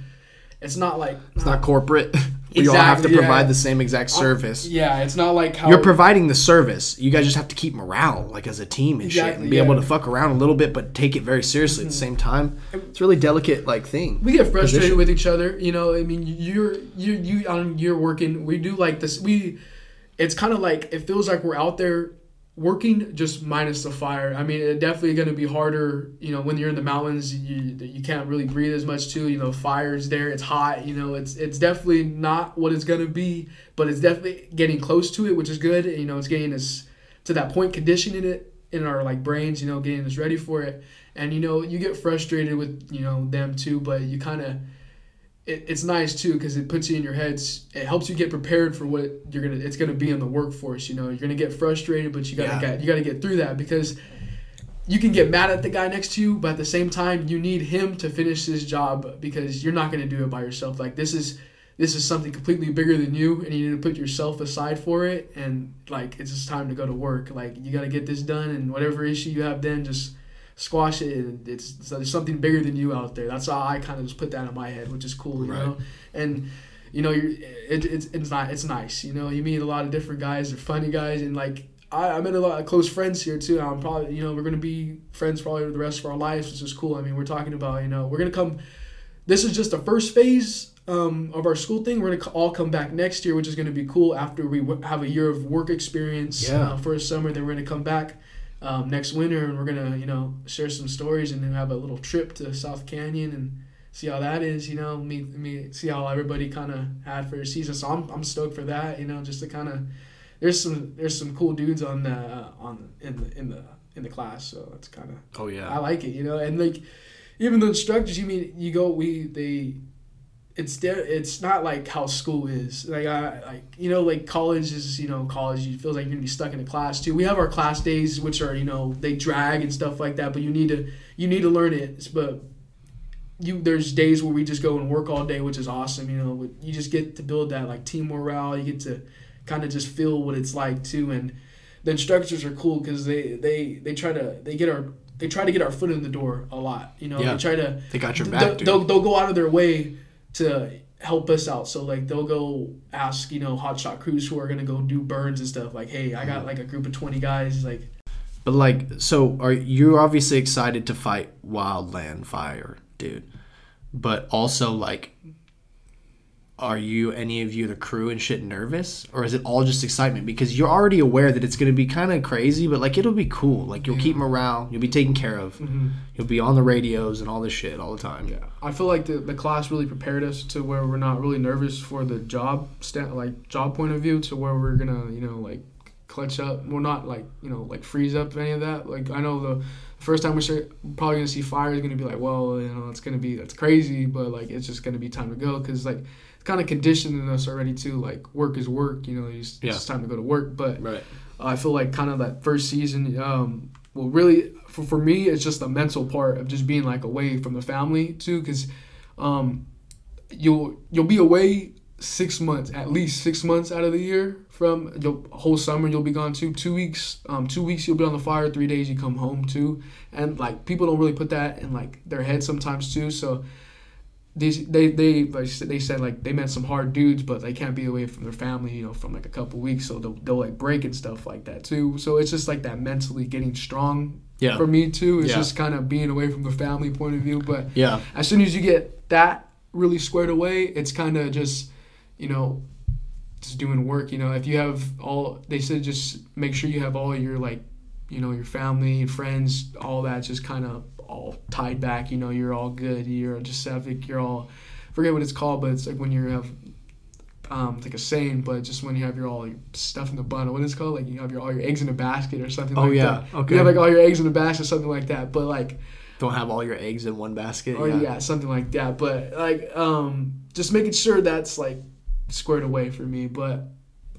corporate. We all have to provide the same exact service. It's not like how you're providing the service. You guys just have to keep morale, like as a team and shit, and be able to fuck around a little bit, but take it very seriously at the same time. It's a really delicate like thing. We get frustrated with each other, you know. I mean, you're working. We do like this. It's kind of like it feels like we're out there working, just minus the fire. I mean, it's definitely going to be harder, you know, when you're in the mountains. You can't really breathe as much too. You know, fire's there. It's hot. You know, it's definitely not what it's going to be, but it's definitely getting close to it, which is good. You know, it's getting us to that point, conditioning it in our like brains. You know, getting us ready for it. And you know, you get frustrated with, you know, them too, but you kind of. It's nice too because it puts you in your heads. It helps you get prepared for what it's gonna be in the workforce. You know, you're gonna get frustrated, but you gotta get through that because you can get mad at the guy next to you, but at the same time, you need him to finish his job because you're not gonna do it by yourself. Like this is something completely bigger than you, and you need to put yourself aside for it. And like it's just time to go to work. Like you gotta get this done, and whatever issue you have, then just squash it, and there's something bigger than you out there. That's how I kind of just put that in my head, which is cool, you know. And you know, it's nice, you know. You meet a lot of different guys, they're funny guys, and like I met a lot of close friends here too. I'm probably, you know, we're gonna be friends probably for the rest of our lives, which is cool. I mean, we're talking about, you know, we're gonna come. This is just the first phase of our school thing. We're gonna all come back next year, which is gonna be cool after we have a year of work experience. First summer, then we're gonna come back. Next winter, and we're gonna, you know, share some stories and then have a little trip to South Canyon and see how that is, you know, see how everybody kind of had for their season. So I'm stoked for that, you know, just to kind of there's some cool dudes in the class, so it's kind of I like it, you know, and like even the instructors, it's not like how school is. Like you know, like college is, you know, college. You feel like you're gonna be stuck in a class too. We have our class days, which are, you know, they drag and stuff like that. But you need to learn it. But there's days where we just go and work all day, which is awesome. You know, you just get to build that like team morale. You get to kind of just feel what it's like too. And the instructors are cool because they try to get our foot in the door a lot. You know, they got your back. They'll go out of their way to help us out. So like they'll go ask, you know, hotshot crews who are gonna go do burns and stuff, like, hey, I got like a group of 20 guys, like. But like, so are you obviously excited to fight wildland fire, dude? But also like, are any of you, the crew and shit, nervous? Or is it all just excitement? Because you're already aware that it's going to be kind of crazy, but like it'll be cool. Like you'll keep morale. You'll be taken care of. Mm-hmm. You'll be on the radios and all this shit all the time. Yeah, I feel like the class really prepared us to where we're not really nervous for the job point of view, to where we're going to, you know, like clutch up. We're not like, you know, like freeze up any of that. Like I know the first time we're probably going to see fire is going to be like, well, you know, that's crazy, but like it's just going to be time to go because like kind of conditioning us already too, like work is work, you know, it's just time to go to work. But I feel like kind of that first season, well, really for me, it's just the mental part of just being like away from the family too, because you'll be away 6 months, at least 6 months out of the year. From the whole summer you'll be gone too. 2 weeks, 2 weeks you'll be on the fire. 3 days you come home too, and like people don't really put that in like their head sometimes too. So they said like they met some hard dudes, but they can't be away from their family, you know, from like a couple weeks, so they'll like break and stuff like that too. So it's just like that mentally getting strong for me too. It's just kind of being away from the family point of view. But as soon as you get that really squared away, it's kind of just, you know, just doing work. You know, if you have they said just make sure you have all your like, you know, your family, friends, all that just kind of all tied back, you know, you're all good. You're just you're all, forget what it's called, but it's like when you have like a saying, but just when you have all your stuff in the bun, what is it called? Like you have all your eggs in a basket or something like that. Okay. You have like all your eggs in a basket or something like that. But like, don't have all your eggs in one basket. Or something like that. But like just making sure that's like squared away for me. But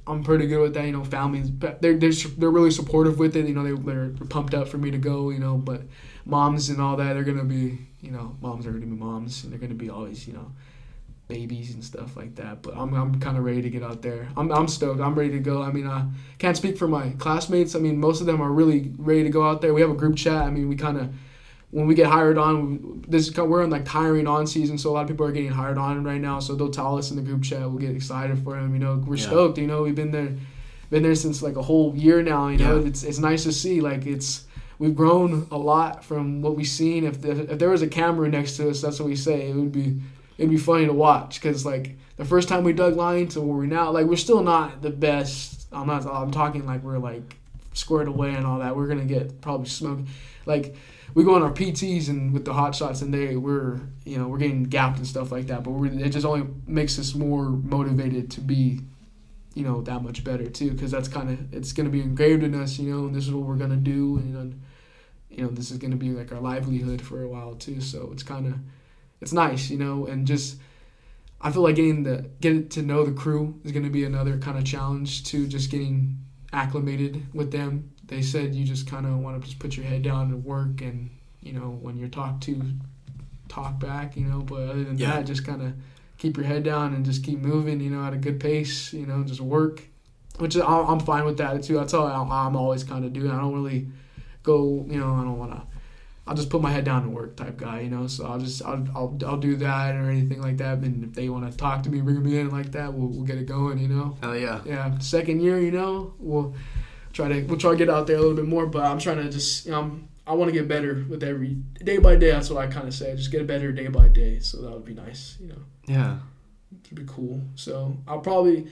I'm pretty good with that. You know, families, they're really supportive with it. You know, they're pumped up for me to go. You know, but moms and all that, they're gonna be, you know, moms are gonna be moms, and they're gonna be always, you know, babies and stuff like that. But I'm kind of ready to get out there. I'm stoked. I'm ready to go. I mean, I can't speak for my classmates. I mean, most of them are really ready to go out there. We have a group chat. I mean, we kind of, when we get hired on, we're in like hiring on season, so a lot of people are getting hired on right now. So they'll tell us in the group chat. We'll get excited for them. You know, we're stoked. You know, we've been there since like a whole year now. You know, it's nice to see. Like we've grown a lot from what we've seen. If there was a camera next to us, that's what we say. It'd be funny to watch, because like the first time we dug line to where we're now, like we're still not the best. I'm talking like we're like squared away and all that. We're gonna get probably smoked. Like we go on our PTs and with the hot shots, and we're getting gapped and stuff like that. But it just only makes us more motivated to be, you know, that much better too, because it's gonna be engraved in us, you know, and this is what we're gonna do, and you know, this is gonna be like our livelihood for a while too. So it's nice, you know, and just I feel like getting to know the crew is gonna be another kind of challenge too, just getting acclimated with them. They said you just kind of want to just put your head down and work, and, you know, when you're talked to, talk back, you know, but other than that, just kind of keep your head down and just keep moving, you know, at a good pace, you know, just work, which I'm fine with that too. That's all I'm always kind of doing. I don't really go, you know, I don't want to, I'll just put my head down and work type guy, you know, so I'll do that or anything like that. And if they want to talk to me, bring me in like that, we'll get it going, you know. Hell yeah. Yeah, second year, you know, we'll try to get out there a little bit more, but I'm trying to just, you know, I want to get better with every day by day. That's what I kind of say. Just get better day by day. So that would be nice, you know. Yeah. It'd be cool. So I'll probably,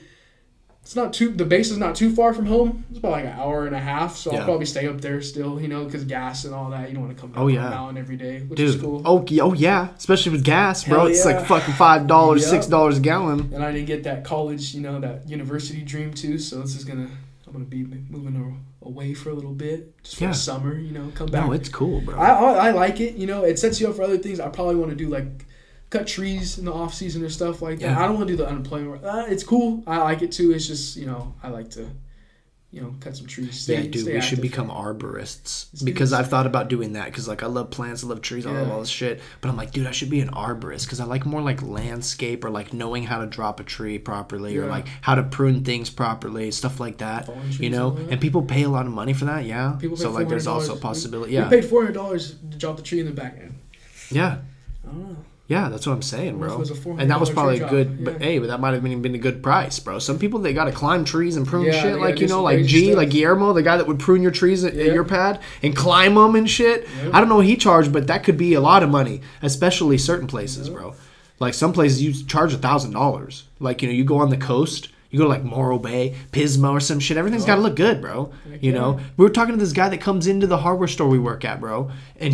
the base is not too far from home. It's about like an hour and a half. So I'll probably stay up there still, you know, because gas and all that. You don't want to come down the mountain every day, which is cool. Oh yeah. Especially with gas, bro. It's like fucking $5, $6 a gallon. And I didn't get that college, you know, that university dream too. So I'm going to be moving away for a little bit, just for the summer, you know, come back. No, it's cool, bro. I like it, you know. It sets you up for other things. I probably want to do, like, cut trees in the off season or stuff like that. I don't want to do the unemployment. It's cool. I like it too. It's just, you know, I like to, you know, cut some trees. We should become arborists, because I've thought about doing that, because like I love plants, I love trees, I love all this shit. But I'm like, dude, I should be an arborist, because I like more like landscape, or like knowing how to drop a tree properly, or like how to prune things properly, stuff like that. You know, and people pay a lot of money for that. Yeah. So like, there's also a possibility. We paid $400 to drop the tree in the back end. Yeah. I don't know. Yeah, that's what I'm saying, bro. And that was probably a good, but that might have been a good price, bro. Some people, they got to climb trees and prune shit, like, you know, like like Guillermo, the guy that would prune your trees at your pad and climb them and shit. I don't know what he charged, but that could be a lot of money, especially certain places, bro. Like some places you charge $1,000. Like, you know, you go on the coast, you go to like Morro Bay, Pismo or some shit. Everything's got to look good, bro. You know, we were talking to this guy that comes into the hardware store we work at, bro, and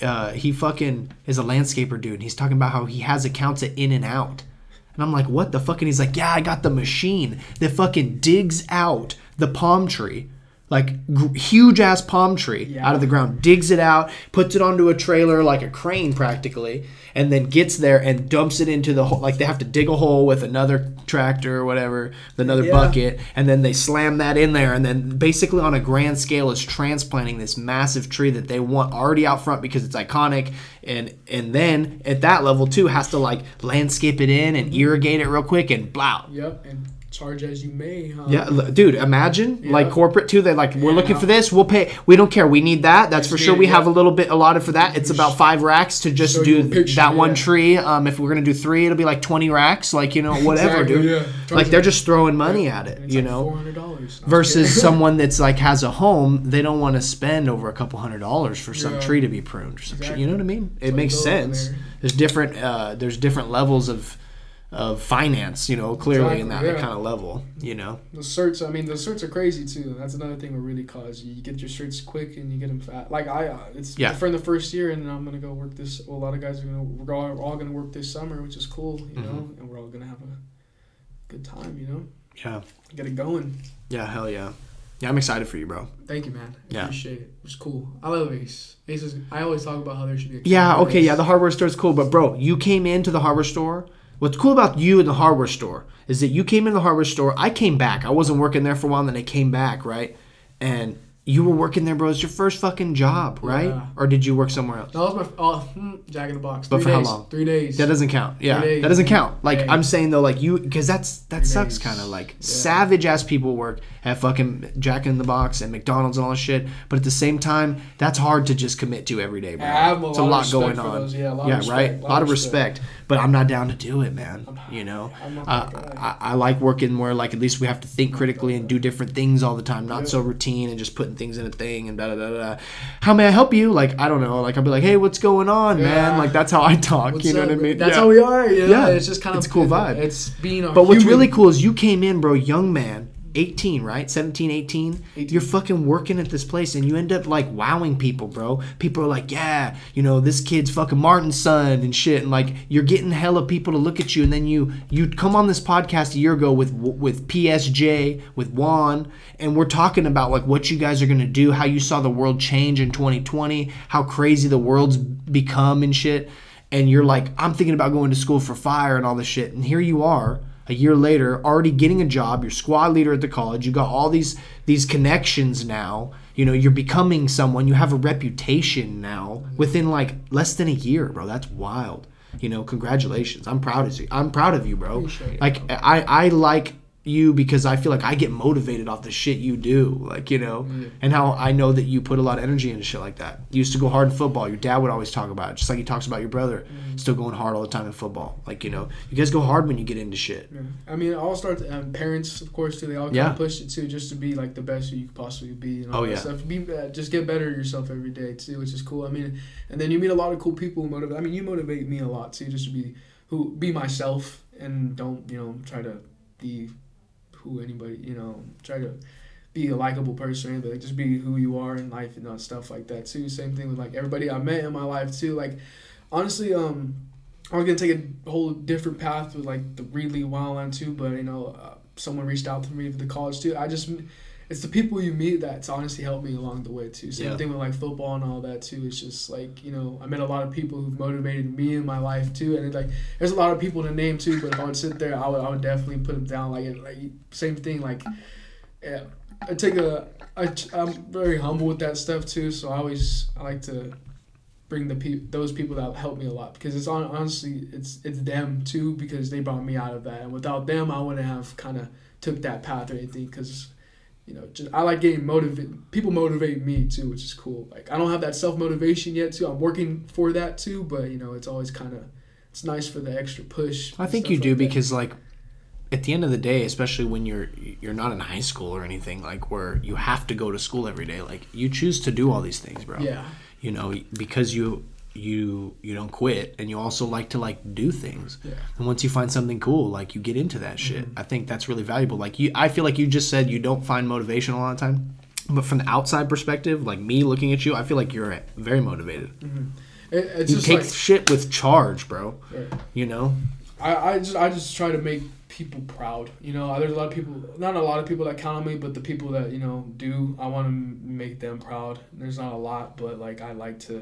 he fucking is a landscaper dude. And he's talking about how he has accounts at In-N-Out. And I'm like, what the fuck? And he's like, yeah, I got the machine that fucking digs out the palm tree. Like, huge ass palm tree out of the ground, digs it out, puts it onto a trailer like a crane practically, and then gets there and dumps it into the hole. Like, they have to dig a hole with another tractor or whatever, another bucket, and then they slam that in there, and then basically on a grand scale is transplanting this massive tree that they want already out front because it's iconic, and then at that level too has to like landscape it in and irrigate it real quick and blah. Yep. And charge as you may, huh? Yeah, dude, imagine like corporate too. They like, we're looking for this, we'll pay. We don't care. We need that. That's for sure. We have a little bit allotted for that. It's about 5 racks to just do that one tree. If we're gonna do 3, it'll be like 20 racks. Like, you know, whatever, dude. Yeah. Like, they're just throwing money at it. You know, $400 versus someone that's like has a home. They don't want to spend over a couple $100 for some tree to be pruned or some shit. You know what I mean? It makes sense. There's different levels of finance, you know, clearly in that kind of level, you know. The certs are crazy too. That's another thing that really causes you get your certs quick and you get them fat. Like it's for the first year, and then I'm gonna go work this. Well, a lot of guys we're all gonna work this summer, which is cool, you know, and we're all gonna have a good time, you know. Yeah. Get it going. Yeah, hell yeah. Yeah, I'm excited for you, bro. Thank you, man. I appreciate it. It's cool. I love Ace. Ace I always talk about how there should be a the hardware store is cool, but bro, you came into the hardware store What's cool about you in the hardware store is that you came in the hardware store. I came back. I wasn't working there for a while, and then I came back, right? And you were working there, bro. It's your first fucking job, right? Yeah. Or did you work somewhere else? That was my Jack in the Box. But for how long? 3 days. That doesn't count. Yeah, that doesn't count. Like, I'm saying, though, like, you... Because that sucks, kind of. Like, savage-ass people work at fucking Jack in the Box and McDonald's and all this shit. But at the same time, that's hard to just commit to every day, bro. I have it's a lot going on. Those. Yeah, a lot of respect. Right? A lot of respect. But I'm not down to do it, man. You know? I like working where, like, at least we have to think critically and do different things all the time. Not so routine and just putting things in a thing and da-da-da-da. How may I help you? Like, I don't know. Like, I'll be like, hey, what's going on, man? Like, that's how I talk. What's you know what I mean? That's how we are. Yeah. It's just kind of... It's a cool vibe. It's being a But what's really cool is you came in, bro, young man, 18, right? 17, 18. You're fucking working at this place, and you end up, like, wowing people, bro. People are like, yeah, you know, this kid's fucking Martin's son and shit. And, like, you're getting hella people to look at you. And then you come on this podcast a year ago with PSJ, with Juan, and we're talking about, like, what you guys are going to do, how you saw the world change in 2020, how crazy the world's become and shit. And you're like, I'm thinking about going to school for fire and all this shit. And here you are, a year later, already getting a job. You're squad leader at the college. You got all these connections now. You know, you're becoming someone. You have a reputation now within like less than a year, bro. That's wild. You know, congratulations. I'm proud of you. I'm proud of you, bro. Like I like you because I feel like I get motivated off the shit you do, like, you know, and how I know that you put a lot of energy into shit like that. You used to go hard in football. Your dad would always talk about it, just like he talks about your brother still going hard all the time in football. Like, you know, you guys go hard when you get into shit. I mean, it all starts parents, of course, too. They all kind of push it too, just to be like the best you could possibly be and all that stuff. Just get better at yourself every day too, which is cool. I mean, and then you meet a lot of cool people who motivate. I mean, you motivate me a lot too, just to be myself and don't, you know, try to be who anybody, you know, try to be a likable person, but like just be who you are in life and stuff like that too. Same thing with like everybody I met in my life too. Like, honestly, I was gonna take a whole different path with like the Reedley Wildland too, but you know, someone reached out to me for the college too. It's the people you meet that's honestly helped me along the way too. Same thing with like football and all that too. It's just like, you know, I met a lot of people who've motivated me in my life too. And it's like, there's a lot of people to name too, but if I would sit there, I would definitely put them down. Like same thing. Like, yeah, I'm very humble with that stuff too. So I like to bring those people that help me a lot, because it's honestly it's them too, because they brought me out of that, and without them I wouldn't have kind of took that path or anything, because you know, just I like getting motivated. People motivate me too, which is cool. Like, I don't have that self-motivation yet too. I'm working for that too, but you know, it's always it's nice for the extra push. I think you do, because like at the end of the day, especially when you're not in high school or anything, like where you have to go to school every day, like you choose to do all these things, bro. Yeah. You know, because you don't quit, and you also like to like do things. Yeah. And once you find something cool, like you get into that shit. I think that's really valuable. Like I feel like you just said you don't find motivation a lot of time, but from the outside perspective, like me looking at you, I feel like you're very motivated. It's you just take like, shit with charge, bro. Yeah. You know. I just try to make people proud. You know, there's not a lot of people that count on me, but the people that, you know, do, I want to make them proud. There's not a lot, but like I like to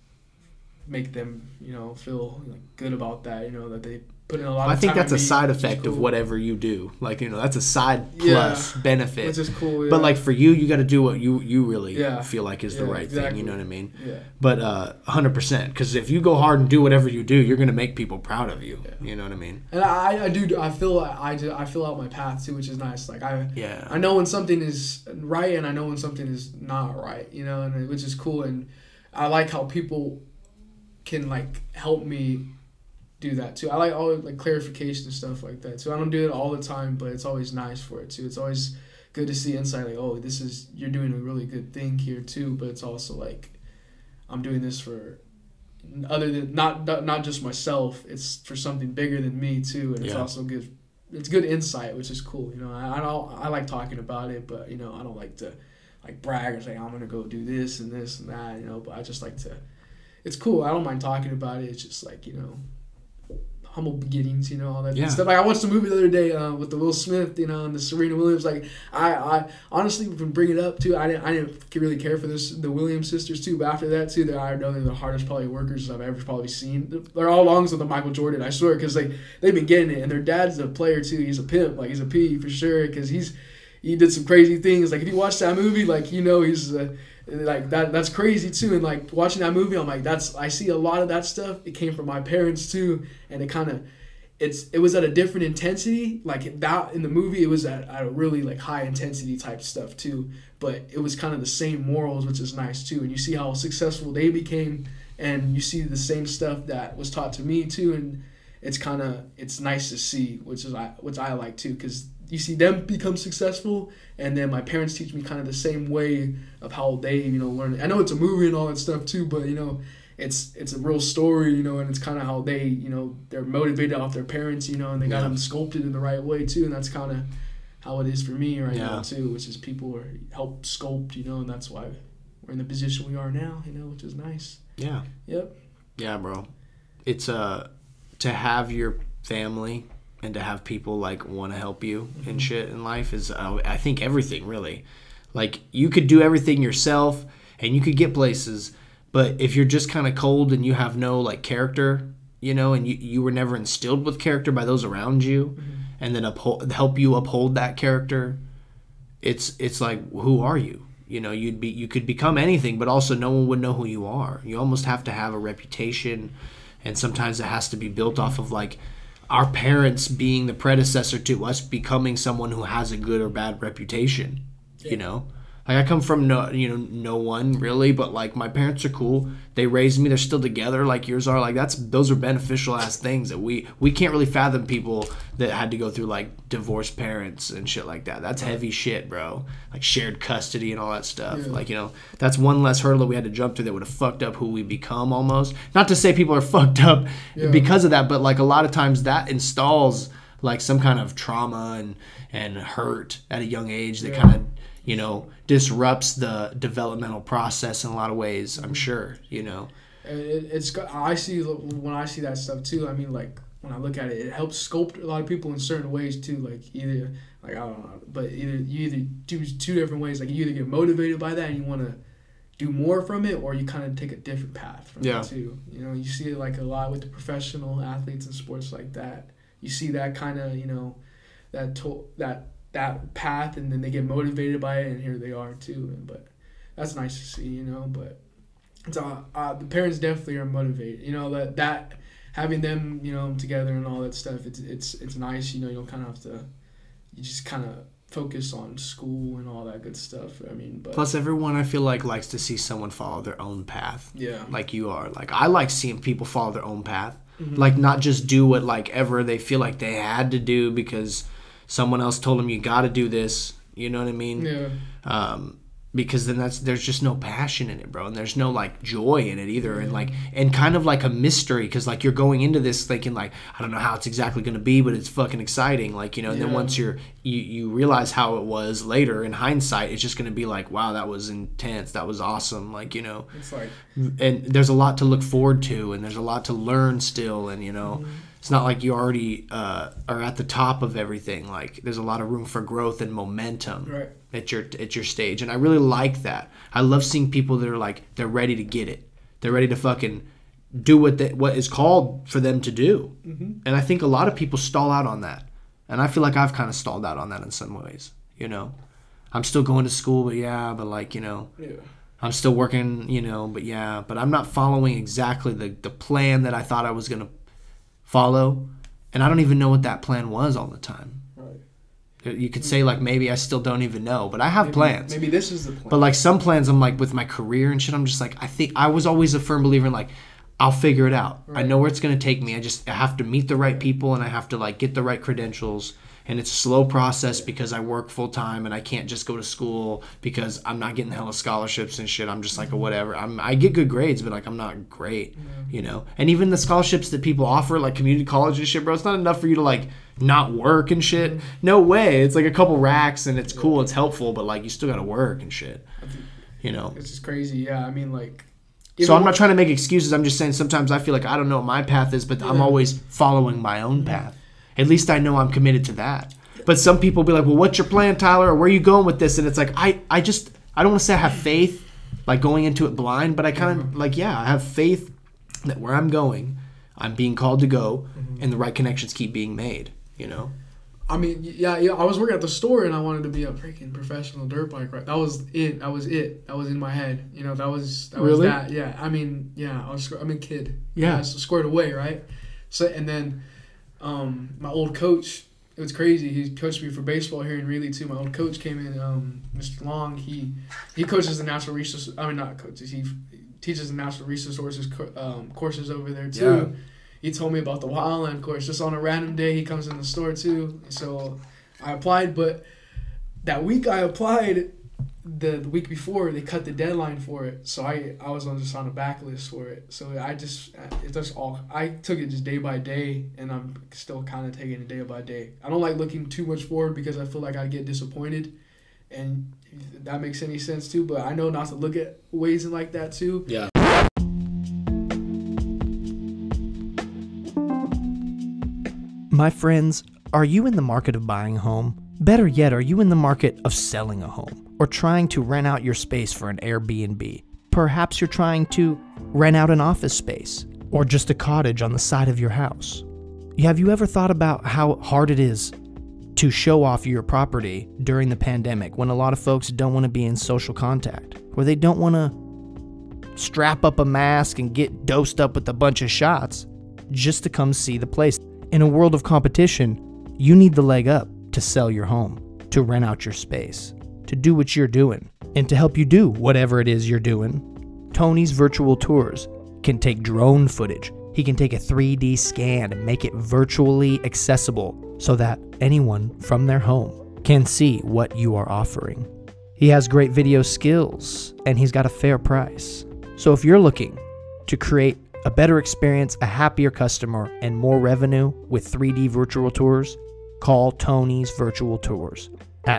make them, you know, feel like good about that, you know, that they put in a lot of time. I think that's a side effect of whatever you do. Like, you know, that's a side plus benefit. Which is cool, yeah. But like for you got to do what you really feel like is the right thing, you know what I mean? Yeah. But 100%, because if you go hard and do whatever you do, you're going to make people proud of you. Yeah. You know what I mean? And I fill out my path too, which is nice. Like I know when something is right, and I know when something is not right, you know, and which is cool. And I like how people can like help me do that too. I like all like clarification and stuff like that. So I don't do it all the time, but it's always nice for it too. It's always good to see insight, like, oh, you're doing a really good thing here too, but it's also like I'm doing this for other than not just myself, it's for something bigger than me too, and it's also good. It's good insight, which is cool. You know, I like talking about it, but you know, I don't like to like brag or say I'm gonna go do this and this and that, you know, but I just like to. It's cool. I don't mind talking about it. It's just like, you know, humble beginnings, you know, all that stuff. Like I watched a movie the other day with the Will Smith, you know, and the Serena Williams. Like I honestly would bring it up too. I didn't really care for the Williams sisters too, but after that too, I know they're the hardest probably workers I've ever probably seen. They're all along with the Michael Jordan, I swear, because they've been getting it, and their dad's a player too. He's a pimp, like he's a P for sure, because he did some crazy things. Like if you watch that movie, like you know he's like that's crazy too. And like watching that movie, I'm like I see a lot of that stuff. It came from my parents too, and it was at a different intensity. Like that in the movie, it was at a really like high intensity type stuff too. But it was kind of the same morals, which is nice too. And you see how successful they became, and you see the same stuff that was taught to me too. And it's nice to see, which I like too, because you see them become successful, and then my parents teach me kind of the same way of how they, you know, learn. I know it's a movie and all that stuff too, but you know, it's a real story, you know, and it's kind of how they, you know, they're motivated off their parents, you know, and they got them sculpted in the right way too, and that's kind of how it is for me right now too, which is people are help sculpt, you know, and that's why we're in the position we are now, you know, which is nice. Yeah. Yep. Yeah, bro. It's to have your family and to have people like want to help you and shit in life is I think everything really. Like you could do everything yourself and you could get places, but if you're just kind of cold and you have no like character, you know, and you were never instilled with character by those around you, and then help you uphold that character, it's like, who are you? You know, you could become anything, but also no one would know who you are. You almost have to have a reputation, and sometimes it has to be built off of like our parents being the predecessor to us becoming someone who has a good or bad reputation, you know? Like I come from no one really, but like my parents are cool. They raised me. They're still together like yours are. Like those are beneficial ass things that we can't really fathom people that had to go through like divorced parents and shit like that. That's heavy shit, bro. Like shared custody and all that stuff. Yeah. Like, you know, that's one less hurdle that we had to jump through that would have fucked up who we become almost. Not to say people are fucked up because of that, but like a lot of times that installs like some kind of trauma and hurt at a young age that kind of, you know, disrupts the developmental process in a lot of ways, I'm sure, you know. I see when I see that stuff too, I mean, like, when I look at it, it helps sculpt a lot of people in certain ways too, like either, like, I don't know, but you do two different ways, like you either get motivated by that and you want to do more from it, or you kind of take a different path from it too. You know, you see it like a lot with the professional athletes and sports like that. You see that kind of, you know, that path, and then they get motivated by it, and here they are too. But that's nice to see, you know. But it's the parents definitely are motivated, you know, that having them, you know, together and all that stuff. It's nice, you know. You don't kind of have to, you just kind of focus on school and all that good stuff. I mean, but plus everyone I feel like likes to see someone follow their own path. Yeah, like you are. Like I like seeing people follow their own path. Like not just do what like ever they feel like they had to do because someone else told them you got to do this. You know what I mean? Yeah. Because then there's just no passion in it, bro, and there's no like joy in it either, and kind of like a mystery, because like you're going into this thinking like, I don't know how it's exactly going to be, but it's fucking exciting, like, you know. And then once you realize how it was later in hindsight, it's just going to be like, wow, that was intense, that was awesome, like, you know. It's like, and there's a lot to look forward to, and there's a lot to learn still, and you know. It's not like you already are at the top of everything. Like there's a lot of room for growth and momentum at your stage, and I really like that. I love seeing people that are like they're ready to get it. They're ready to fucking do what is called for them to do. And I think a lot of people stall out on that, and I feel like I've kind of stalled out on that in some ways. You know, I'm still going to school, but like, you know. Yeah. I'm still working, you know, but I'm not following exactly the plan that I thought I was gonna follow, and I don't even know what that plan was all the time. Right. You could say like maybe I still don't even know, but I have plans. Maybe this is the plan. But like some plans, I'm like with my career and shit, I'm just like, I was always a firm believer in like, I'll figure it out. Right. I know where it's gonna take me. I have to meet the right people, and I have to like get the right credentials. And it's a slow process because I work full time and I can't just go to school because I'm not getting hella scholarships and shit. I'm just like a whatever. I get good grades, but like I'm not great, you know. And even the scholarships that people offer, like community college and shit, bro, it's not enough for you to like not work and shit. No way. It's like a couple racks and it's cool, it's helpful, but like you still gotta work and shit, you know. It's just crazy. Yeah, I mean, like So I'm not trying to make excuses. I'm just saying sometimes I feel like I don't know what my path is, but I'm always following my own path. At least I know I'm committed to that. But some people be like, well, what's your plan, Tyler? Or where are you going with this? And it's like, I don't want to say I have faith, like going into it blind, but I kind of like, I have faith that where I'm going, I'm being called to go, and the right connections keep being made, you know? I mean, yeah. I was working at the store and I wanted to be a freaking professional dirt bike rider. That was it. That was in my head. You know, that was that. Yeah. I mean, yeah. I'm a kid. Yeah. So squared away, right? So and then, my old coach. It was crazy. He coached me for baseball here in Reedley too. My old coach came in. Mr. Long. He coaches the natural resources. I mean, not coaches. He teaches the natural resources courses over there too. Yeah. He told me about the Wildland course. Just on a random day, he comes in the store too. So I applied, but that week I applied, the week before they cut the deadline for it. So I was just on a backlist for it. So I took it just day by day, and I'm still kind of taking it day by day. I don't like looking too much forward because I feel like I get disappointed, and if that makes any sense too. But I know not to look at ways like that too. Yeah. My friends, are you in the market of buying a home? Better yet, are you in the market of selling a home or trying to rent out your space for an Airbnb? Perhaps you're trying to rent out an office space or just a cottage on the side of your house. Have you ever thought about how hard it is to show off your property during the pandemic when a lot of folks don't want to be in social contact, or they don't want to strap up a mask and get dosed up with a bunch of shots just to come see the place? In a world of competition, you need the leg up to sell your home, to rent out your space, to do what you're doing. And to help you do whatever it is you're doing, Tony's Virtual Tours can take drone footage. He can take a 3D scan and make it virtually accessible so that anyone from their home can see what you are offering. He has great video skills and he's got a fair price. So if you're looking to create a better experience, a happier customer, and more revenue with 3D virtual tours, call Tony's Virtual Tours at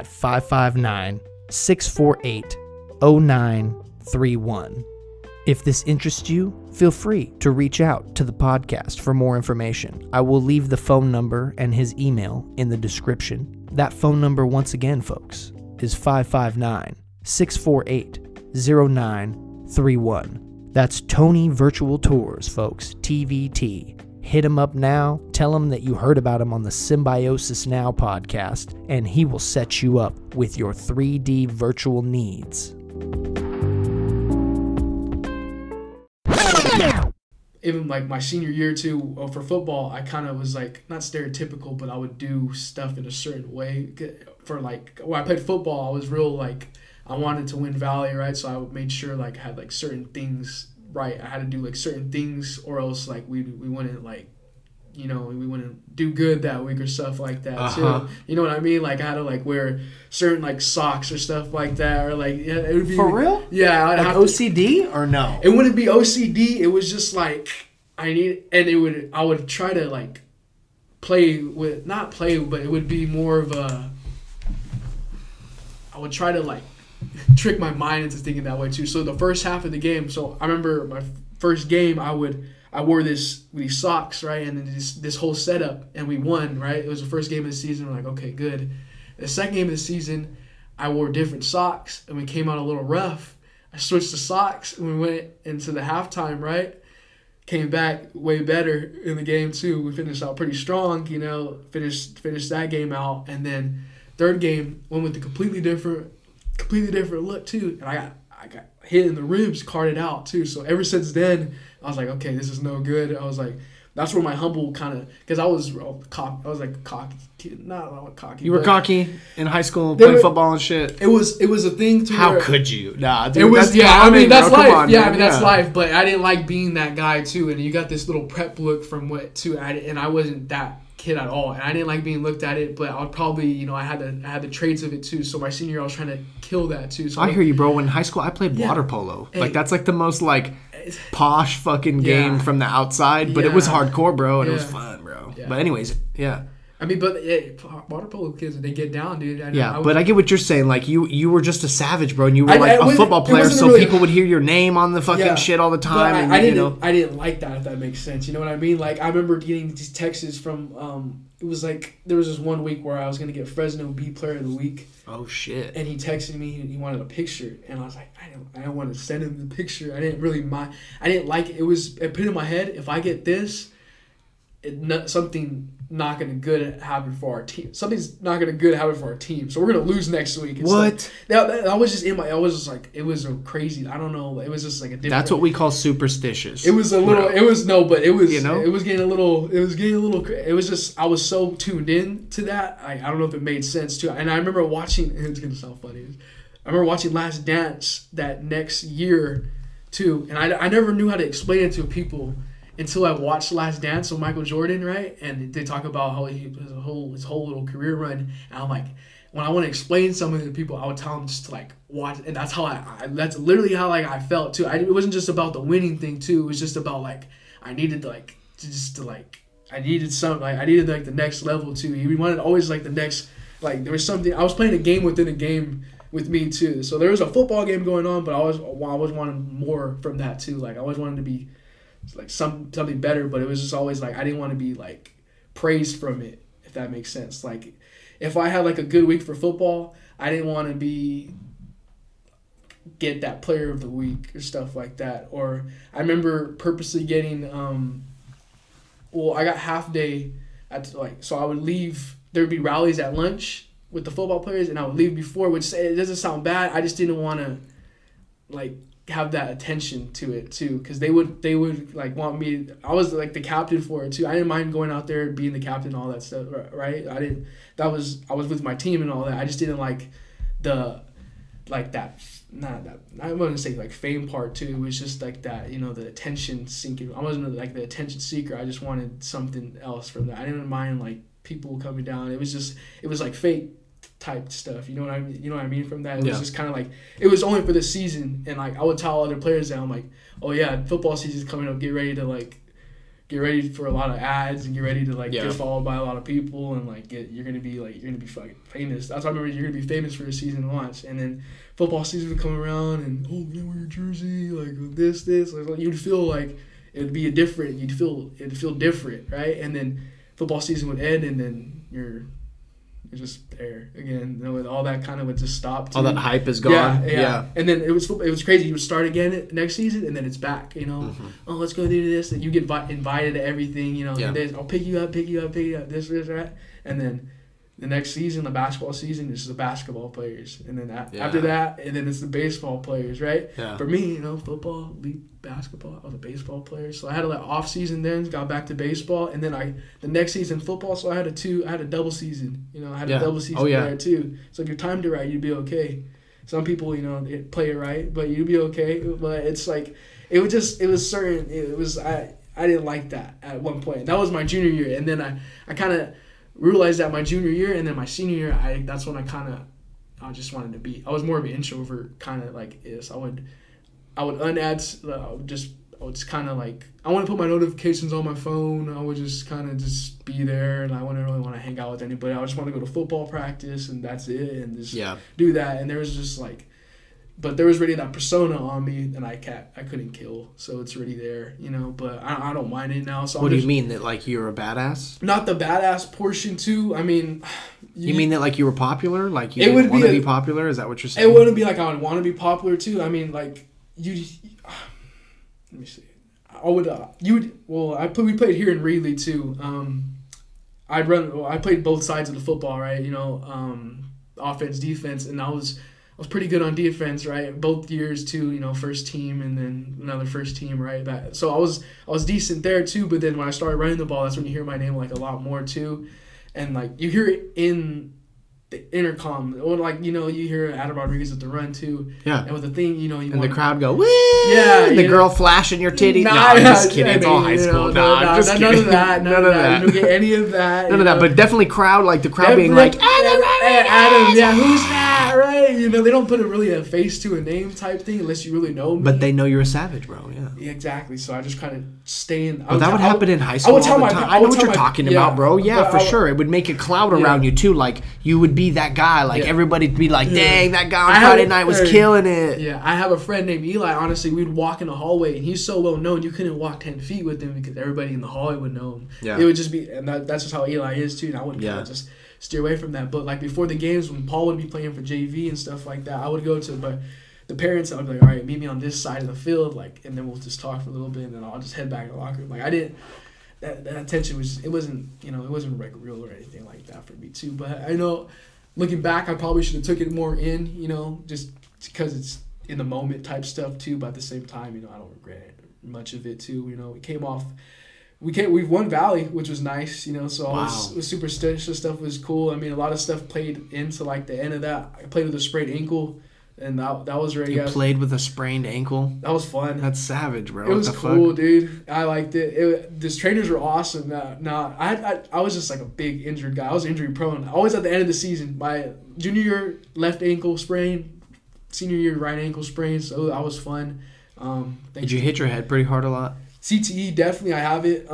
559-648-0931. If this interests you, feel free to reach out to the podcast for more information. I will leave the phone number and his email in the description. That phone number, once again, folks, is 559-648-0931. That's Tony Virtual Tours, folks, TVT. Hit him up now, tell him that you heard about him on the Symbiosis Now podcast, and he will set you up with your 3D virtual needs. Even like my senior year too, for football, I kind of was like, not stereotypical, but I would do stuff in a certain way. For like, when I played football, I was real like, I wanted to win Valley, right? So I made sure like I had like certain things right. I had to do like certain things, or else like we wouldn't like, you know, we wouldn't do good that week or stuff like that too. You know what I mean? Like I had to like wear certain like socks or stuff like that, or like it would be for real. Yeah, I'd like have OCD or no? It wouldn't be OCD. It was just like I would try to like not play, but it would be more of a. I would try to like trick my mind into thinking that way too. So the first half of the game, so I remember my first game, I wore these socks, right, and then this whole setup, and we won, right. It was the first game of the season. We're like, okay, good. The second game of the season, I wore different socks, and we came out a little rough. I switched the socks, and we went into the halftime, right. Came back way better in the game too. We finished out pretty strong, you know. Finished that game out, and then third game went with a completely different look too, and I got hit in the ribs, carted out too. So ever since then, I was like, okay, this is no good. I was like, that's where my humble kind of, because I was cocky. Not cocky. You were cocky in high school, playing football and shit. It was a thing. How could you? Nah, dude. It was that's life. That's life. But I didn't like being that guy too. And you got this little prep look from what too, and I wasn't that kid at all, and I didn't like being looked at it, but I would probably, you know, I had the traits of it too. So my senior year, I was trying to kill that too. So I hear you, bro. In high school, I played water polo. Like that's like the most like posh fucking game from the outside, but it was hardcore, bro, and it was fun, bro. But anyways, I mean, but water polo kids, they get down, dude. But I get what you're saying. Like, you were just a savage, bro, and you were a football player, so really, people would hear your name on the fucking shit all the time. I didn't like that, if that makes sense. You know what I mean? Like, I remember getting these texts from, it was like, there was this one week where I was going to get Fresno B Player of the Week. Oh, shit. And he texted me, and he wanted a picture. And I was like, I don't want to send him the picture. I didn't really mind. I didn't like it. It put in my head, if I get this, something not going to good happen for our team. Something's not going to good happen for our team. So we're going to lose next week. It's what? Like, that was just in my. I was just like, it was a crazy. I don't know. It was just like a different. That's what we call superstitious. It was a little. Bro. It was no, but it was. You know? It was getting a little. It was getting a little. It was just. I was so tuned in to that. I don't know if it made sense too. And I remember watching. It's going to sound funny. I remember watching Last Dance that next year, too, and I never knew how to explain it to people until I watched Last Dance with Michael Jordan, right? And they talk about how his whole little career run. And I'm like, when I want to explain something to people, I would tell them just to like watch. And that's how that's literally how like I felt too. It wasn't just about the winning thing too. It was just about like I needed like I needed the next level too. He wanted always like the next, like there was something. I was playing a game within a game with me too. So there was a football game going on, but I always wanted more from that too. Like I always wanted to be like something better, but it was just always like I didn't want to be like praised from it, if that makes sense. Like if I had like a good week for football, I didn't want to get that player of the week or stuff like that. Or I remember purposely getting I got half day so I would leave. There'd be rallies at lunch with the football players, and I would leave before, which it doesn't sound bad. I just didn't want to like have that attention to it too, because they would like want me. I was like the captain for it too. I didn't mind going out there being the captain and all that stuff, right? I was with my team and all that. I just didn't like I wouldn't say like fame part too. It was just like that, the attention seeking. I wasn't like the attention seeker. I just wanted something else from that. I didn't mind like people coming down. It was like fake type stuff, you know what I mean from that. It was just kind of like, it was only for the season, and like I would tell other players that I'm like, oh yeah, football season's coming up, get ready for a lot of ads and get ready to like get followed by a lot of people, and like you're gonna be fucking famous. That's why I remember you're gonna be famous for your season to watch. And then football season would come around, and you wear your jersey, like this like, you'd feel like it'd feel different, right? And then football season would end, and then you're just there again. All that kind of would just stop too. All that hype is gone. Yeah. And then it was crazy. You would start again next season, and then it's back. Mm-hmm. Oh, let's go do this, and you get invited to everything. And I'll pick you up. This, that, and then the next season, the basketball season, is the basketball players, and then after that, and then it's the baseball players, right? Yeah. For me, football, basketball. I was a baseball player, so I had a off season. Then got back to baseball, and then the next season football. So I had a double season. I had a double season there too. So if you timed it right, you'd be okay. Some people, play it right, but you'd be okay. But it's like I didn't like that at one point. That was my junior year, and then I kind of realized that my junior year, and then my senior year, that's when I just wanted to be. I was more of an introvert, kind of like this. I would unadd. I would just kind of like, I want to put my notifications on my phone. I would just kind of just be there, and I wouldn't really want to hang out with anybody. I just want to go to football practice, and that's it, and just do that. And there was just like, but there was already that persona on me, and I couldn't kill, so it's already there, But I don't mind it now. So what do you mean, that like you're a badass? Not the badass portion too. I mean, you mean that like you were popular, like you didn't want to be popular? Is that what you're saying? It wouldn't be like I would want to be popular too. I mean, like let me see. We played here in Reedley too. I played both sides of the football, right? Offense, defense, and I was pretty good on defense, right? Both years too, first team and then another first team, right? So I was decent there too, but then when I started running the ball, that's when you hear my name like a lot more too. And like you hear it in the intercom, or like, you know, you hear Adam Rodriguez with the run too. Yeah. And with the thing, you know, and the crowd go, woo! Yeah. And the girl flashing your titty. No, I'm just kidding. It's all high school. No, I'm just kidding. None of that. None of that. You don't get any of that. None of that. But definitely the crowd being like, Adam, yeah, who's that? Right? You know, they don't put really a face to a name type thing unless you really know me. But they know you're a savage, bro. Yeah. Exactly. So I just kind of stay in. But that would happen in high school all the time. I know what you're talking about, bro. Yeah, for sure. It would make a cloud around you too. Like you would be that guy. Like everybody'd be like, dang, that guy on Friday night was killing it. Yeah, I have a friend named Eli. Honestly, we'd walk in the hallway, and he's so well known you couldn't walk 10 feet with him because everybody in the hallway would know him. Yeah. It would just be, and that's just how Eli is too. And I would kind of just steer away from that. But like before the games, when Paul would be playing for JV and stuff like that, I would go to, but the parents, I would be like, all right, meet me on this side of the field, like, and then we'll just talk for a little bit, and then I'll just head back to the locker room. Like I didn't. That tension wasn't like real or anything like that for me too. But I know, looking back, I probably should have took it more in, you know, just because it's in the moment type stuff too. But at the same time, you know, I don't regret much of it too. You know, we've won Valley, which was nice, you know. So all this superstitious stuff was cool. I mean, a lot of stuff played into like the end of that. I played with a sprained ankle. And that was really. You played with a sprained ankle? That was fun. That's savage, bro. It was cool, dude. I liked it. These trainers were awesome. I was just like a big injured guy. I was injury prone. Always at the end of the season. My junior year, left ankle sprain. Senior year, right ankle sprain. So that was fun. Did you hit your head pretty hard a lot? CTE, definitely. I have it.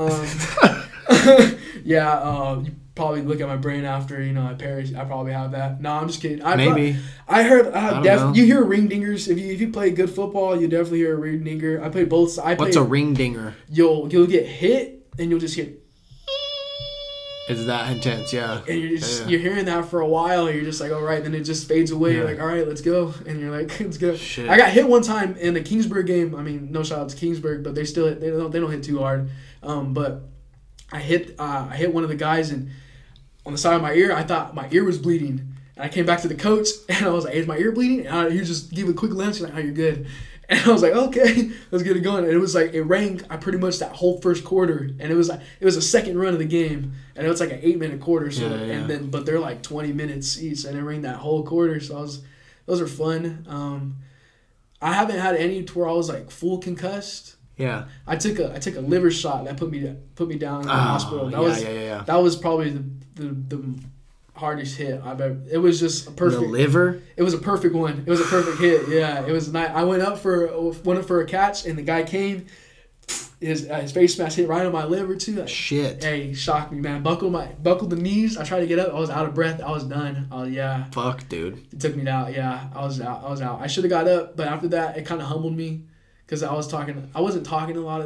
Yeah. You probably look at my brain after, you know, I probably have that. No, I'm just kidding. Maybe. I heard. You hear ring dingers. If you play good football, you definitely hear a ring dinger. I play both. What's a ring dinger? You'll get hit and you'll just hear. It's that intense, yeah. And you're hearing that for a while, and you're just like, all right. Then it just fades away. Yeah. You're like, all right, let's go. And you're like, let's go. Shit. I got hit one time in the Kingsburg game. I mean, no shout out to Kingsburg, but they don't hit too hard. But I hit one of the guys and on the side of my ear. I thought my ear was bleeding, and I came back to the coach and I was like, "Is my ear bleeding?" And he just gave a quick glance. He's like, "Oh, you're good." And I was like, "Okay, let's get it going." And it was like it rang. I pretty much that whole first quarter, and it was a second run of the game, and it was like an 8-minute quarter. So and then but they're like 20 minutes each, and it rang that whole quarter. So those are fun. I haven't had any to where I was like full concussed. Yeah, I took a liver shot that put me down in the hospital. That was probably the hardest hit I've ever. It was just a perfect. The liver. It was a perfect one. It was a perfect hit. Yeah, it was nice. I went up for a catch, and the guy came. His face mask hit right on my liver too. Like, shit. Hey, shocked me, man. Buckled the knees. I tried to get up. I was out of breath. I was done. Fuck, dude. It took me out. Yeah, I was out. I should have got up, but after that, it kind of humbled me. Because I wasn't talking a lot.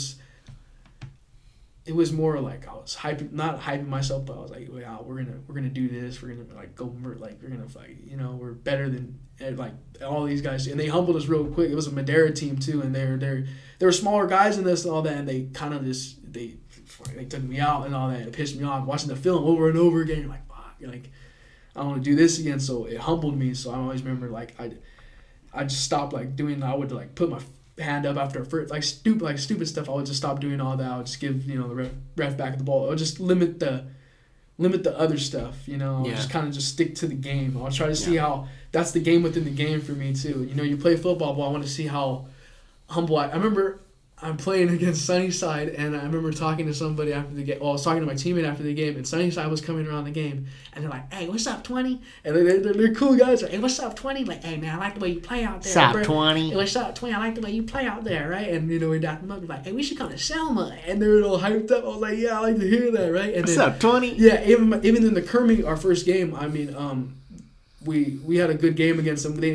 It was more like I was not hyping myself, but I was like, wow, we're gonna do this. We're gonna like go, like we're gonna fight. You know, we're better than like all these guys. And they humbled us real quick. It was a Madera team too, and they were smaller guys in this and all that. And they kind of just they took me out and all that. It pissed me off watching the film over and over again. You're like, fuck, you're like, I don't want to do this again. So it humbled me. So I always remember like I just stopped like doing. I would like put my hand up after a first, stupid stuff. I would just stop doing all that. I would just give, you know, the ref back the ball. I would just limit the other stuff, you know. I would just kind of just stick to the game. I would try to see how that's the game within the game for me too. You know, you play football, but I want to see how humble I remember I'm playing against Sunnyside, and I remember talking to somebody after the game. Well, I was talking to my teammate after the game, and Sunnyside was coming around the game, and they're like, "Hey, what's up, 20?" And they're cool guys. Like, "Hey, what's up, 20?" Like, "Hey, man, I like the way you play out there." What's up, 20? Hey, what's up, 20? I like the way you play out there, right? And, you know, we dapped them up. They're like, "Hey, we should come to Selma." And they were all hyped up. I was like, "Yeah, I like to hear that," right? And what's up, 20? Yeah, even in the Kermit, our first game, I mean, we had a good game against them.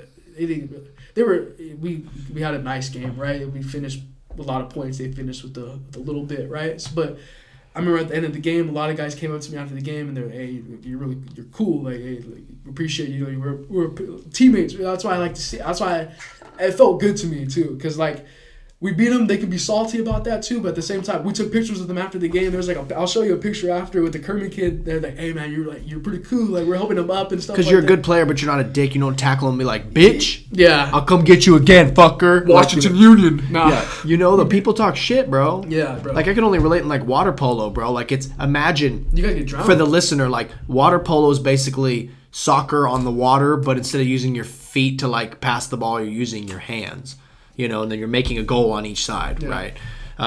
We had a nice game, right? We finished a lot of points. They finished with a little bit, right? But I remember at the end of the game, a lot of guys came up to me after the game and they're, "Hey, you're cool. Like, hey, like, appreciate you. We're teammates." That's why I like to see. That's why it felt good to me too, because like we beat them. They could be salty about that too, but at the same time, we took pictures with them after the game. There's like I'll show you a picture after with the Kermit kid. They're like, "Hey man, you're pretty cool. Like we're helping them up and stuff." Because you're a good player, but you're not a dick. You don't tackle them and be like, "Bitch, yeah, I'll come get you again, fucker." Washington Union. Nah. Yeah, the people talk shit, bro. Yeah, bro. Like I can only relate in like water polo, bro. Like imagine you gotta get drowned. For the listener, like water polo is basically soccer on the water, but instead of using your feet to like pass the ball, you're using your hands. And then you're making a goal on each side, right?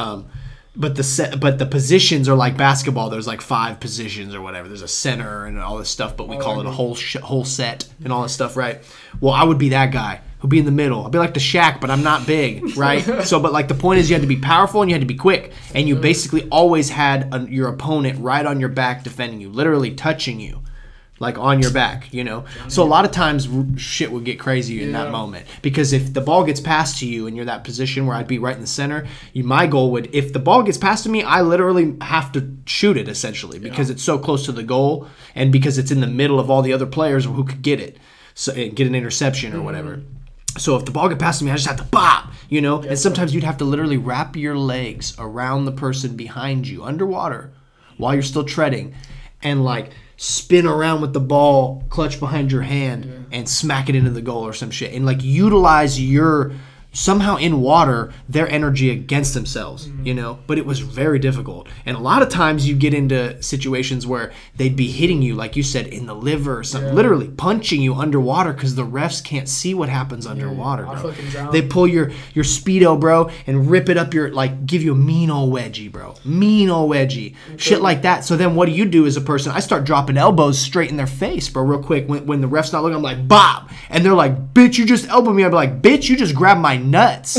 But the positions are like basketball. There's like 5 positions or whatever. There's a center and all this stuff, but we call it a whole set and all this stuff, right? Well, I would be that guy who'd be in the middle. I'd be like the Shaq, but I'm not big, right? But like the point is, you had to be powerful and you had to be quick, and you basically always had your opponent right on your back defending you, literally touching you. Like on your back, So a lot of times shit would get crazy in that moment. Because if the ball gets passed to you and you're that position where I'd be right in the center, my goal would, if the ball gets passed to me, I literally have to shoot it essentially because it's so close to the goal and because it's in the middle of all the other players who could get it, so get an interception or whatever. So if the ball gets passed to me, I just have to bop, And sometimes you'd have to literally wrap your legs around the person behind you underwater while you're still treading and like spin around with the ball, clutch behind your hand, and smack it into the goal or some shit. And like utilize your somehow in water their energy against themselves, but it was very difficult. And a lot of times you get into situations where they'd be hitting you, like you said, in the liver or something, literally punching you underwater because the refs can't see what happens underwater, bro. They pull your Speedo, bro, and rip it up give you a mean old wedgie, bro. Mean old wedgie. Okay. Shit like that. So then what do you do as a person? I start dropping elbows straight in their face, bro, real quick. When the ref's not looking, I'm like, bop. And they're like, bitch, you just elbowed me. I'd be like, bitch, you just grabbed my nuts.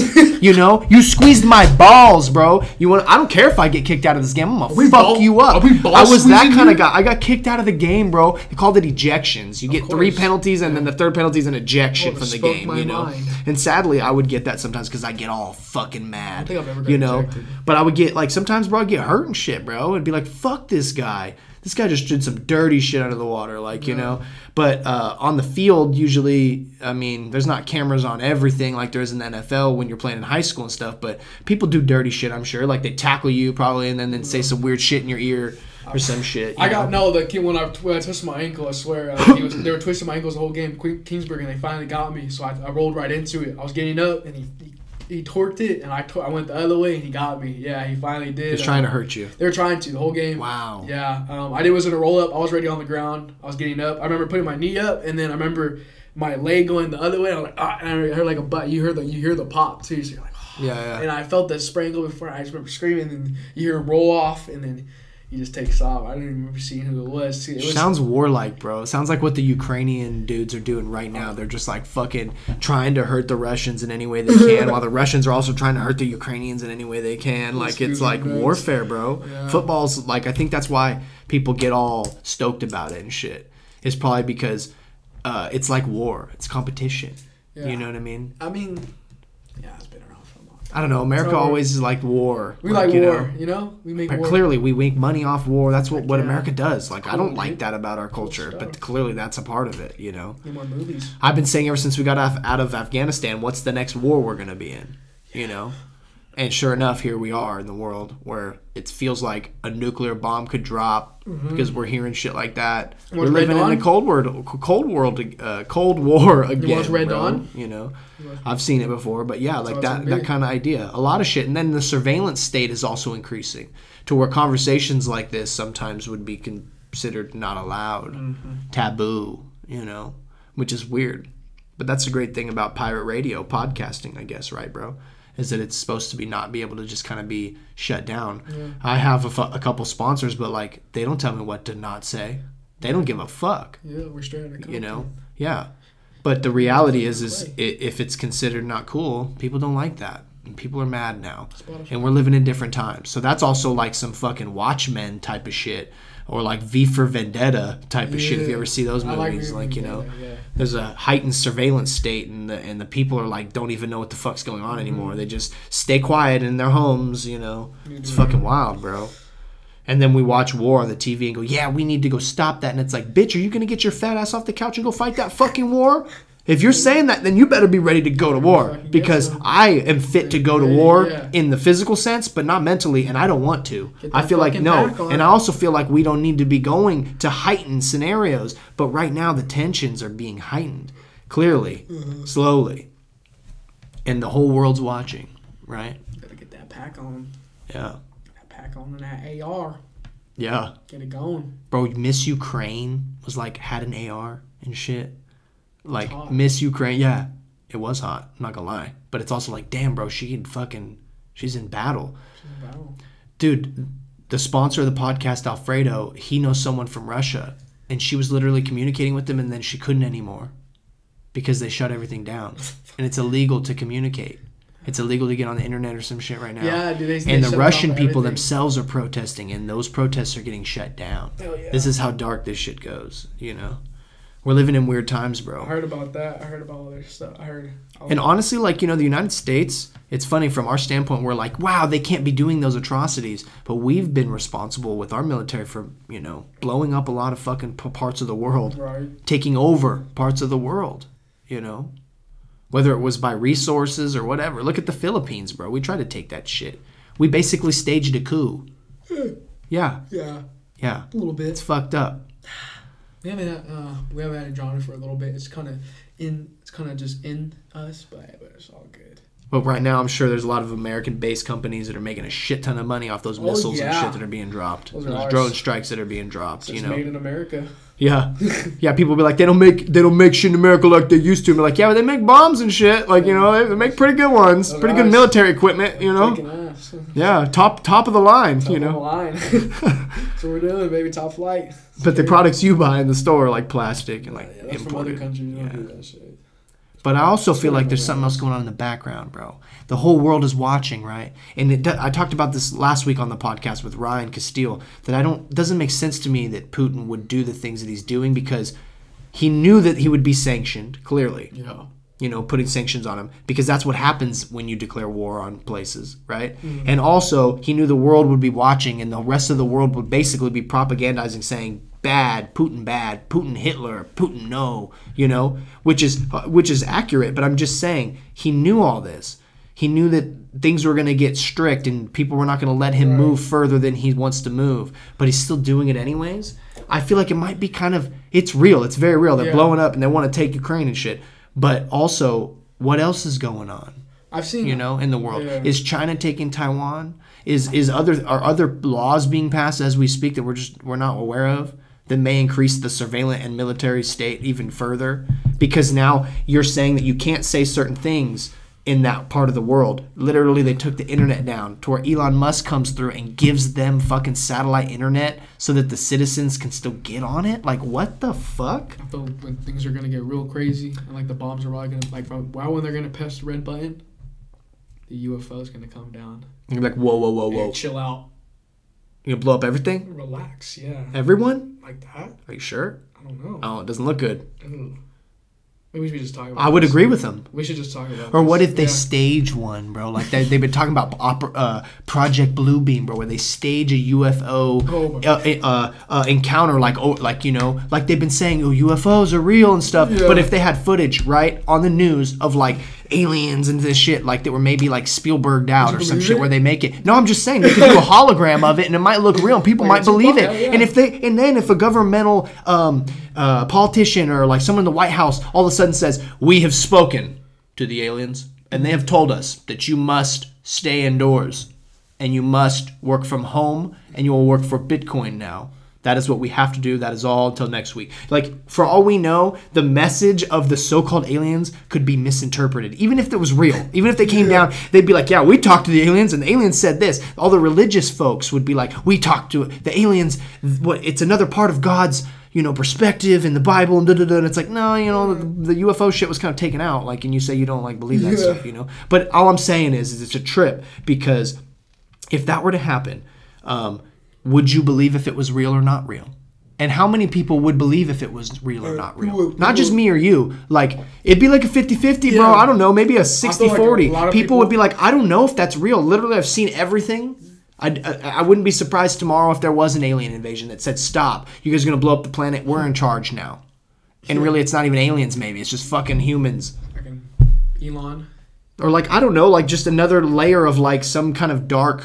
You squeezed my balls, bro. I don't care if I get kicked out of this game. I'm gonna fuck you up. I was that kind of guy. I got kicked out of the game, bro. They called it ejections. You get 3 penalties and then the third penalty is an ejection from the game, mind. And sadly I would get that sometimes because I get all fucking mad. I think I've ever got ejected. But I would get sometimes, bro, I'd get hurt and shit, bro, and be like, fuck this guy. This guy just did some dirty shit out of the water, But on the field, usually, I mean, there's not cameras on everything like there is in the NFL when you're playing in high school and stuff. But people do dirty shit, I'm sure. Like they tackle you probably and then say some weird shit in your ear or some shit. The kid when I twisted my ankle, I swear, they were twisting my ankles the whole game, Kingsburg, and they finally got me. So I rolled right into it. I was getting up and he torqued it, and I went the other way, and he got me. Yeah, he finally did. He was trying to hurt you. They were trying to the whole game. Wow. Yeah. I was in a roll-up. I was already on the ground. I was getting up. I remember putting my knee up, and then I remember my leg going the other way. I was like, and I heard like a butt. You hear the pop, too. So you're like, yeah. And I felt the spraingle before. I just remember screaming, and you hear him roll off, and then he just takes off. I didn't even remember seeing who it was. Sounds warlike, bro. It sounds like what the Ukrainian dudes are doing right now. They're just like fucking trying to hurt the Russians in any way they can, while the Russians are also trying to hurt the Ukrainians in any way they can. Like it's like warfare, bro. Yeah. Football's like, I think that's why people get all stoked about it and shit. It's probably because it's like war. It's competition. Yeah. You know what I mean? I mean, yeah, it's been around. I don't know. America always liked war. We like war, We make war. Clearly, we make money off war. That's what America does. Like, I don't like that about our culture, but clearly that's a part of it, Need more movies. I've been saying ever since we got out of Afghanistan, what's the next war we're going to be in, And sure enough, here we are in the world where it feels like a nuclear bomb could drop because we're hearing shit like that. We're living in a Cold War again. You watch Red Dawn? I've seen it before, but yeah, like that kind of idea. A lot of shit. And then the surveillance state is also increasing to where conversations like this sometimes would be considered not allowed, taboo, which is weird. But that's the great thing about pirate radio, podcasting, I guess, right, bro? Is that it's supposed to not be able to just kind of be shut down. Yeah. I have a couple sponsors, but like they don't tell me what to not say. They don't give a fuck. Yeah, we're straight out of content. Yeah. But the reality is if it's considered not cool, people don't like that. And people are mad now. And we're living in different times. So that's also like some fucking Watchmen type of shit. Or like V for Vendetta type of shit. If you ever see those movies, there's a heightened surveillance state, and the people are like don't even know what the fuck's going on anymore. They just stay quiet in their homes. It's fucking wild, bro. And then we watch war on the TV and go, yeah, we need to go stop that. And it's like, bitch, are you gonna get your fat ass off the couch and go fight that fucking war? If you're saying that, then you better be ready to go to war, because I am fit to go to war in the physical sense, but not mentally, and I don't want to. I feel like no. And I also feel like we don't need to be going to heightened scenarios, but right now the tensions are being heightened, clearly, slowly. And the whole world's watching, right? Gotta get that pack on. Yeah. That pack on and that AR. Yeah. Get it going. Bro, Miss Ukraine was like, had an AR and shit. Like, Miss Ukraine, yeah, it was hot, I'm not gonna lie. But it's also like, damn, bro, she's in battle. She's in battle. Dude, the sponsor of the podcast, Alfredo, he knows someone from Russia. And she was literally communicating with them, and then she couldn't anymore. Because they shut everything down. And it's illegal to communicate. It's illegal to get on the internet or some shit right now. Yeah, dude, and the Russian people themselves are protesting, and those protests are getting shut down. Hell yeah. This is how dark this shit goes, you know? We're living in weird times, bro. I heard about that. I heard about all their stuff. And honestly, like, you know, the United States, it's funny from our standpoint, we're like, wow, they can't be doing those atrocities. But we've been responsible with our military for, you know, blowing up a lot of fucking parts of the world. Right. Taking over parts of the world, you know? Whether it was by resources or whatever. Look at the Philippines, bro. We tried to take that shit. We basically staged a coup. Yeah. Yeah. Yeah. A little bit. It's fucked up. We haven't had a genre for a little bit. It's kind of just in us, but it's all good. But right now, I'm sure there's a lot of American-based companies that are making a shit ton of money off those missiles and shit that are being dropped. Those drone strikes that are being dropped. So it's made in America. Yeah, yeah. People be like, they don't make shit in America like they used to. And we're like, yeah, but they make bombs and shit. Like, you know, they make pretty good ones, pretty good military equipment. You know, yeah, top of the line. You know, So we're doing, baby, top flight. But the products you buy in the store are like plastic and like that's imported. From other countries. You don't do that shit. But I also feel like there's something else going on in the background, bro. The whole world is watching, right? And I talked about this last week on the podcast with Ryan Castile, that it doesn't make sense to me that Putin would do the things that he's doing, because he knew that he would be sanctioned, clearly. Yeah. You know, putting sanctions on him, because that's what happens when you declare war on places, right? Mm-hmm. And also, he knew the world would be watching, and the rest of the world would basically be propagandizing, saying, bad, Putin Hitler, Putin no, you know, which is accurate. But I'm just saying, he knew all this. He knew that things were going to get strict and people were not going to let him move further than he wants to move. But he's still doing it anyways. I feel like it might be it's real. It's very real. They're blowing up and they want to take Ukraine and shit. But also, what else is going on? I've seen, you know, in the world. Yeah. Is China taking Taiwan? Are other laws being passed as we speak that we're not aware of, that may increase the surveillance and military state even further? Because now you're saying that you can't say certain things in that part of the world. Literally, they took the internet down to where Elon Musk comes through and gives them fucking satellite internet so that the citizens can still get on it. Like, what the fuck? I feel when things are gonna get real crazy and like the bombs are probably gonna when they're gonna press the red button, the UFO is gonna come down. You're like, whoa. Hey, chill out. You gonna blow up everything? Relax, yeah. Everyone? Like that? Are you sure? I don't know. Oh, it doesn't look good. Maybe we should just talk about I would agree with them. We should just talk about Or what if they stage one, bro? Like they've been talking about Project Bluebeam, bro, where they stage a UFO encounter, like you know, like they've been saying, UFOs are real and stuff. Yeah. But if they had footage, right, on the news of like aliens and this shit, like that were maybe like Spielberged out or some shit where they make it. No, I'm just saying they could do a hologram of it and it might look real and people might believe it. Yeah. And if a governmental politician or like someone in the White House all of a sudden says, we have spoken to the aliens and they have told us that you must stay indoors and you must work from home and you will work for Bitcoin now. That is what we have to do. That is all until next week. Like, for all we know, the message of the so-called aliens could be misinterpreted. Even if it was real. Even if they came down, they'd be like, yeah, we talked to the aliens, and the aliens said this. All the religious folks would be like, we talked to the aliens. It's another part of God's, perspective in the Bible, and da-da-da. And it's like, no, the UFO shit was kind of taken out. Like, and you say you don't, like, believe that stuff, But all I'm saying is it's a trip, because if that were to happen, would you believe if it was real or not real? And how many people would believe if it was real or not real? Not just me or you. Like, it'd be like a 50-50, bro. I don't know. Maybe a 60-40. Like people would be like, I don't know if that's real. Literally, I've seen everything. I wouldn't be surprised tomorrow if there was an alien invasion that said, stop. You guys are going to blow up the planet. We're in charge now. And really, it's not even aliens, maybe. It's just fucking humans. Fucking Elon. Or, like, I don't know, like, just another layer of, like, some kind of dark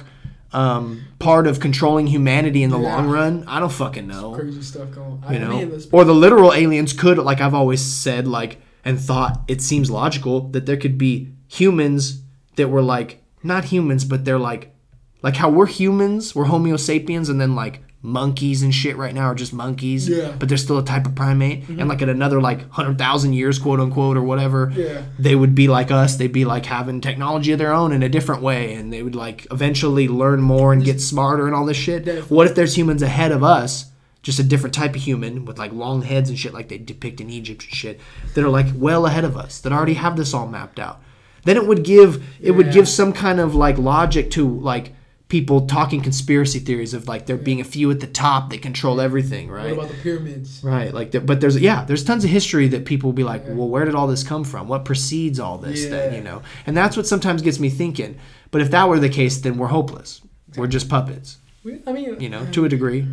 part of controlling humanity in the long run. I don't fucking know. Crazy stuff going on. You know? Or the literal aliens could, like I've always said, like, and thought it seems logical that there could be humans that were, like, not humans, but they're, like how we're humans, we're Homo sapiens, and then, like, monkeys and shit right now are just monkeys, but they're still a type of primate, and like in another like 100,000 years, quote unquote, or whatever, they would be like us. They'd be like having technology of their own in a different way, and they would like eventually learn more and get smarter and all this shit. What if there's humans ahead of us, just a different type of human with like long heads and shit like they depict in Egypt and shit, that are like well ahead of us, that already have this all mapped out? Then it would give some kind of like logic to like people talking conspiracy theories of like there being a few at the top that control everything, right? What about the pyramids? Right, like but there's tons of history that people will be like, well, where did all this come from? What precedes all this then, you know? And that's what sometimes gets me thinking. But if that were the case, then we're hopeless. We're just puppets. I mean, you know, to a degree.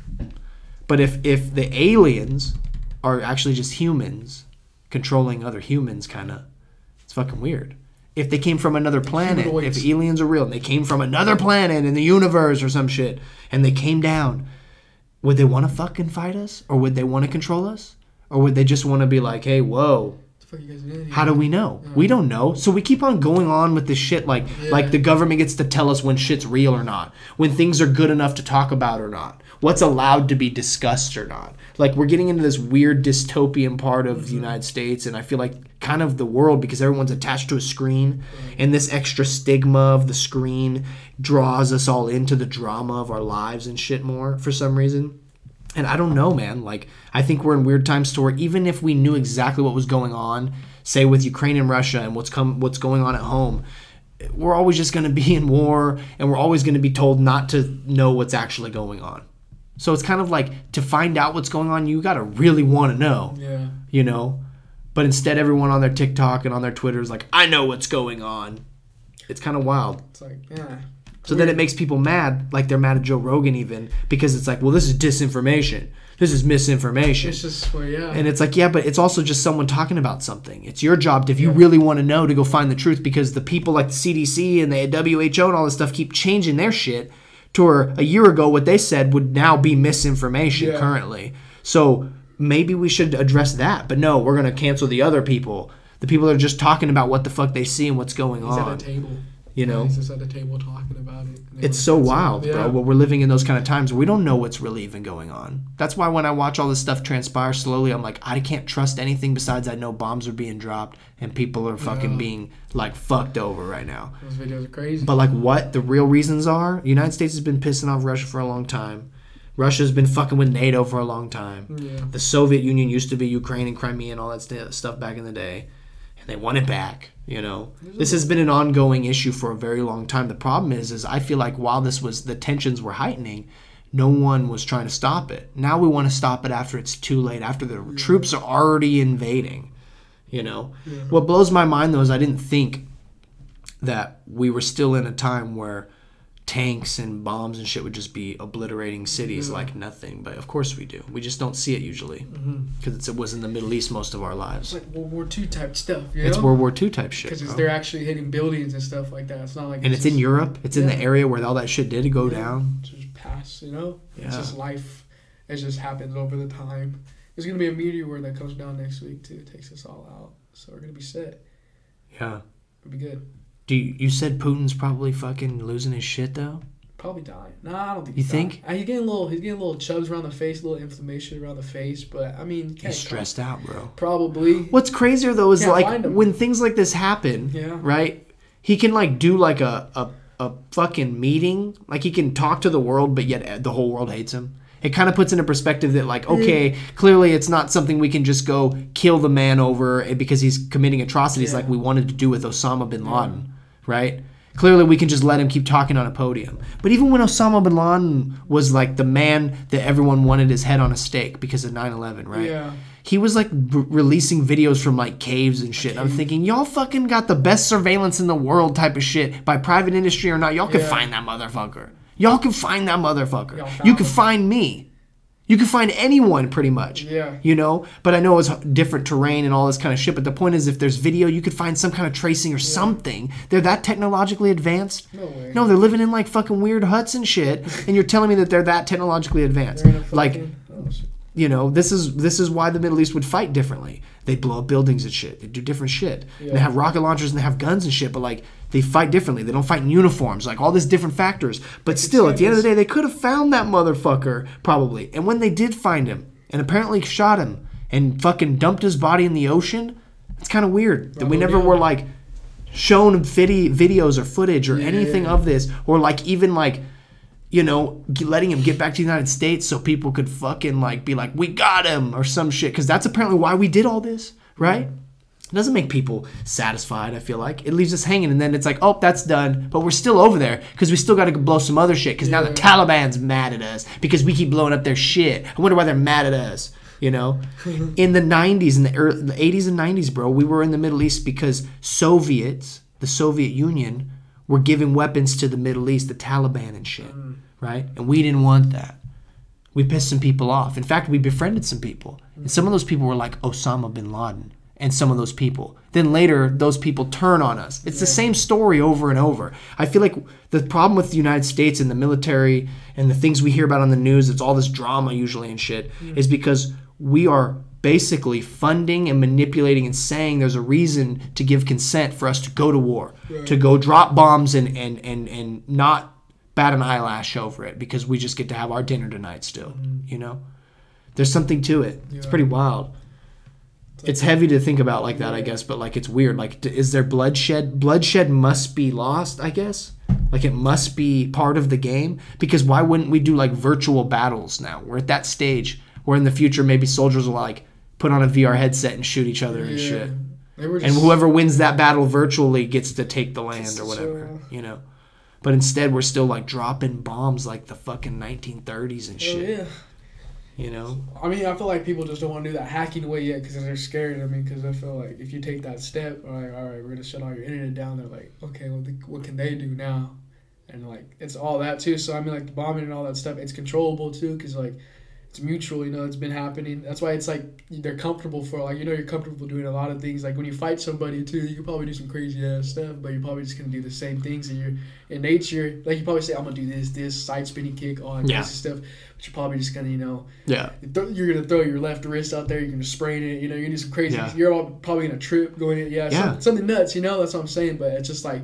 But if the aliens are actually just humans controlling other humans, kind of, it's fucking weird. If they came from another planet, if aliens are real, and they came from another planet in the universe or some shit, and they came down, would they want to fucking fight us? Or would they want to control us? Or would they just want to be like, hey, whoa, how do we know? We don't know. So we keep on going on with this shit like the government gets to tell us when shit's real or not, when things are good enough to talk about or not, what's allowed to be discussed or not. Like, we're getting into this weird dystopian part of the United States, and I feel like kind of the world, because everyone's attached to a screen, and this extra stigma of the screen draws us all into the drama of our lives and shit more for some reason. And I don't know, man. Like, I think we're in weird times to where even if we knew exactly what was going on, say with Ukraine and Russia and what's going on at home, we're always just going to be in war, and we're always going to be told not to know what's actually going on. So it's kind of like, to find out what's going on, you got to really want to know, you know? But instead, everyone on their TikTok and on their Twitter is like, I know what's going on. It's kind of wild. It's like, So then it makes people mad, like they're mad at Joe Rogan even, because it's like, well, this is disinformation. This is misinformation. It's just, And it's like, yeah, but it's also just someone talking about something. It's your job, if you really want to know, to go find the truth, because the people like the CDC and the WHO and all this stuff keep changing their shit to where a year ago what they said would now be misinformation currently. So maybe we should address that. But no, we're going to cancel the other people. The people that are just talking about what the fuck they see and what's going on. He's at the table. You know? He's just at the table talking about it. It's so wild, bro. But we're living in those kind of times where we don't know what's really even going on. That's why when I watch all this stuff transpire slowly, I'm like, I can't trust anything besides I know bombs are being dropped and people are fucking being, like, fucked over right now. Those videos are crazy. But, like, what the real reasons are, the United States has been pissing off Russia for a long time. Russia's been fucking with NATO for a long time. Yeah. The Soviet Union used to be Ukraine and Crimea and all that stuff back in the day. And they want it back, you know. This has been an ongoing issue for a very long time. The problem is I feel like while the tensions were heightening, no one was trying to stop it. Now we want to stop it after it's too late, after the troops are already invading, you know. Yeah. What blows my mind, though, is I didn't think that we were still in a time where tanks and bombs and shit would just be obliterating cities like nothing. But of course we do. We just don't see it usually because it was in the Middle East most of our lives. It's like World War II type stuff. You know? It's World War II type shit. Because they're actually hitting buildings and stuff like that. It's not like. And it's in Europe. It's in the area where all that shit did go down. It's just pass, you know. It's just life. It just happens over the time. There's gonna be a meteor that comes down next week too. It takes us all out. So we're gonna be set. Yeah. It'll be good. You said Putin's probably fucking losing his shit though? Probably dying. No, I don't think. You think? He's getting little chubs around the face, a little inflammation around the face. But I mean, he's stressed out, bro. Probably. What's crazier though is like when things like this happen, right? He can like do like a fucking meeting, like he can talk to the world, but yet the whole world hates him. It kind of puts into perspective that, like, okay, clearly it's not something we can just go kill the man over because he's committing atrocities like we wanted to do with Osama bin Laden, right? Clearly we can just let him keep talking on a podium. But even when Osama bin Laden was, like, the man that everyone wanted his head on a stake because of 9/11, right? Yeah. He was, like, releasing videos from, like, caves and shit. I'm thinking, y'all fucking got the best surveillance in the world type of shit. By private industry or not, y'all can find that motherfucker. Y'all can find that motherfucker. You can find me. You could find anyone pretty much. Yeah. You know? But I know it's different terrain and all this kind of shit. But the point is, if there's video, you could find some kind of tracing or something. They're that technologically advanced? No way. No, they're living in like fucking weird huts and shit. And you're telling me that they're that technologically advanced. They're in a Like, fucking- oh, shit. you know, this is why the Middle East would fight differently. They blow up buildings and shit. They do different shit. Yeah. They have rocket launchers and they have guns and shit, but like they fight differently. They don't fight in uniforms, like all these different factors. But still, at the end of the day, they could have found that motherfucker probably. And when they did find him and apparently shot him and fucking dumped his body in the ocean, it's kind of weird that we never were like shown videos or footage or anything of this, or like even like, you know, letting him get back to the United States so people could fucking like be like, we got him or some shit. Because that's apparently why we did all this, right? It doesn't make people satisfied, I feel like. It leaves us hanging, and then it's like, oh, that's done. But we're still over there because we still got to blow some other shit because now the Taliban's mad at us because we keep blowing up their shit. I wonder why they're mad at us, you know? In the 90s, in the 80s and 90s, bro, we were in the Middle East because the Soviet Union, were giving weapons to the Middle East, the Taliban and shit, right? And we didn't want that. We pissed some people off. In fact, we befriended some people. And some of those people were like Osama bin Laden and some of those people. Then later, those people turn on us. It's the same story over and over. I feel like the problem with the United States and the military and the things we hear about on the news, it's all this drama usually and shit, is because we are basically funding and manipulating and saying there's a reason to give consent for us to go to war, to go drop bombs and not bat an eyelash over it because we just get to have our dinner tonight still, you know? There's something to it. It's pretty wild. It's heavy to think about like that, I guess, but like it's weird. Like, is there bloodshed? Bloodshed must be lost, I guess. Like it must be part of the game because why wouldn't we do like virtual battles now? We're at that stage where in the future maybe soldiers will like put on a VR headset and shoot each other and shit. And whoever wins that battle virtually gets to take the land or whatever, you know? But instead we're still like dropping bombs like the fucking 1930s and shit. Yeah. You know? I mean, I feel like people just don't want to do that hacking way yet because they're scared. I mean, because I feel like if you take that step, like, all right, we're going to shut all your internet down, they're like, okay, well, what can they do now? And, like, it's all that, too. So, I mean, like, the bombing and all that stuff, it's controllable, too, because, like, it's mutual, you know, it's been happening. That's why it's, like, they're comfortable for, like, you know, you're comfortable doing a lot of things. Like, when you fight somebody, too, you can probably do some crazy-ass stuff, but you're probably just going to do the same things in your in nature. Like, you probably say, I'm going to do this, side spinning kick, all that crazy stuff. But you're probably just going to, you know, you're going to throw your left wrist out there, you're going to sprain it, you know, you're going to do some crazy things. You're all probably going to trip going in. Something nuts, you know, that's what I'm saying. But it's just like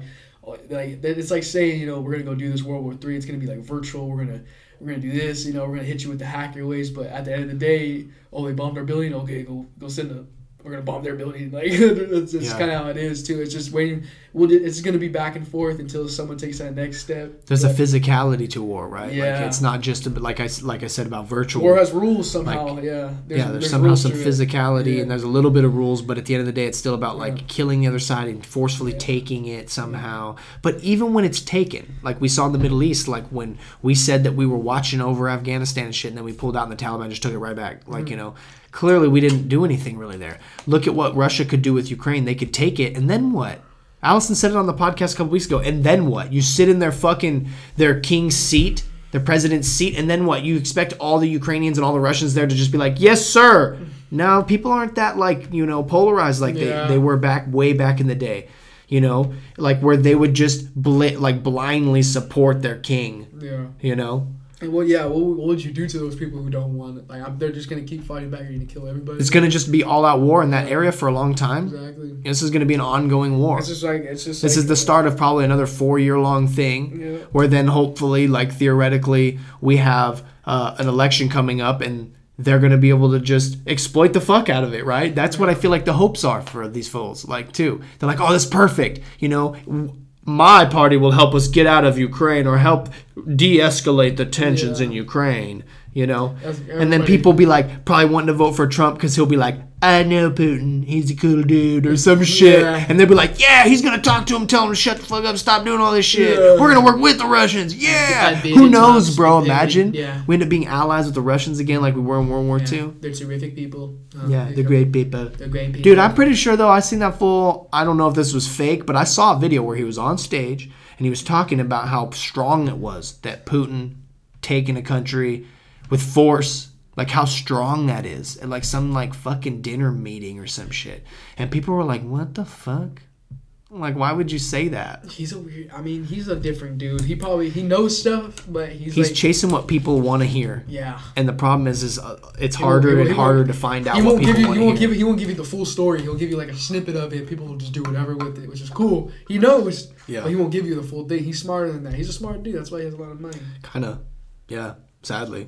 it's like saying, you know, we're going to go do this World War III. It's going to be like virtual. We're going to do this, you know, we're going to hit you with the hacker ways. But at the end of the day, they bombed our building. Okay, go send we're going to bomb their building. Like, it's kind of how it is, too. It's just waiting. It's going to be back and forth until someone takes that next step. There's a physicality to war, right? Yeah. Like, it's not just, like I said about virtual. War has rules somehow, like, There's somehow rules some to it. physicality and there's a little bit of rules, but at the end of the day, it's still about, like, killing the other side and forcefully taking it somehow. But even when it's taken, like we saw in the Middle East, like when we said that we were watching over Afghanistan and shit, and then we pulled out and the Taliban just took it right back. Like, you know, clearly we didn't do anything really there. Look at what Russia could do with Ukraine. They could take it, and then what? Allison said it on the podcast a couple weeks ago, and then what? You sit in their king's seat, their president's seat, and then what? You expect all the Ukrainians and all the Russians there to just be like, yes, sir. No, people aren't that, like, you know, polarized like they were way back in the day. You know, like where they would just blindly support their king. Yeah. You know? And what would you do to those people who don't want it? Like, they're just going to keep fighting back. You're going to kill everybody. It's going to just be all-out war in that area for a long time. Exactly. This is going to be an ongoing war. This is the start of probably another 4-year-long thing where then hopefully, like theoretically, we have an election coming up and they're going to be able to just exploit the fuck out of it, right? That's what I feel like the hopes are for these fools, like, too. They're like, oh, that's perfect. You know, my party will help us get out of Ukraine or help de-escalate the tensions in Ukraine, you know? And then people be like, probably wanting to vote for Trump because he'll be like, I know Putin, he's a cool dude or some shit. Yeah. And they'll be like, yeah, he's going to talk to him, tell him to shut the fuck up, stop doing all this shit. Yeah. We're going to work with the Russians. Yeah. Who knows, bro? Imagine we end up being allies with the Russians again like we were in World War II. They're terrific people. They're great people. They're great people. Dude, I'm pretty sure, though, I seen that fool. I don't know if this was fake, but I saw a video where he was on stage and he was talking about how strong it was that Putin taking a country with force, Like how strong that is at like some like fucking dinner meeting or some shit. And people were like, what the fuck? Like, why would you say that? He's a different dude. He knows stuff, but he's like, chasing what people want to hear. Yeah. And the problem is it's harder and harder to find out what people want to hear. He won't give you the full story. He'll give you like a snippet of it. People will just do whatever with it, which is cool. He knows, but he won't give you the full thing. He's smarter than that. He's a smart dude. That's why he has a lot of money. Kind of. Yeah, sadly.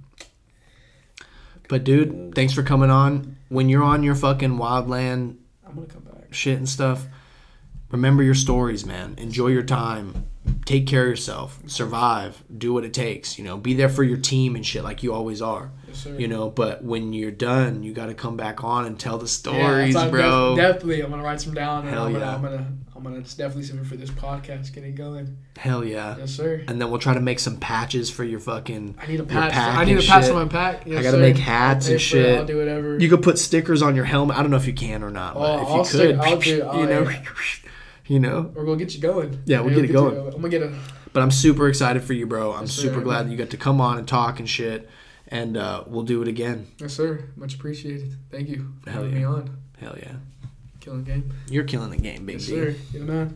But, dude, thanks for coming on. When you're on your fucking wildland I'm going to come back. Shit and stuff, remember your stories, man. Enjoy your time. Take care of yourself. Survive. Do what it takes. You know, be there for your team and shit like you always are. Yes, sir. You know, but when you're done, you got to come back on and tell the stories, bro. Definitely. I'm going to write some down. And Hell yeah. I'm gonna definitely save it for this podcast, get it going. Hell yeah. Yes, sir. And then we'll try to make some patches for your fucking I need a patch. I need a patch on my pack. Yes, I gotta make hats and shit. I'll do whatever. You could put stickers on your helmet. I don't know if you can or not, but if you could, you know. We're gonna get you going. Yeah, we'll get it going. I'm gonna get a. But I'm super excited for you, bro. I'm yes, super glad that you got to come on and talk and shit. And we'll do it again. Yes, sir. Much appreciated. Thank you for having me on. Hell yeah. Killing the game. You're killing the game, big D. Yes, sir. Yeah, man.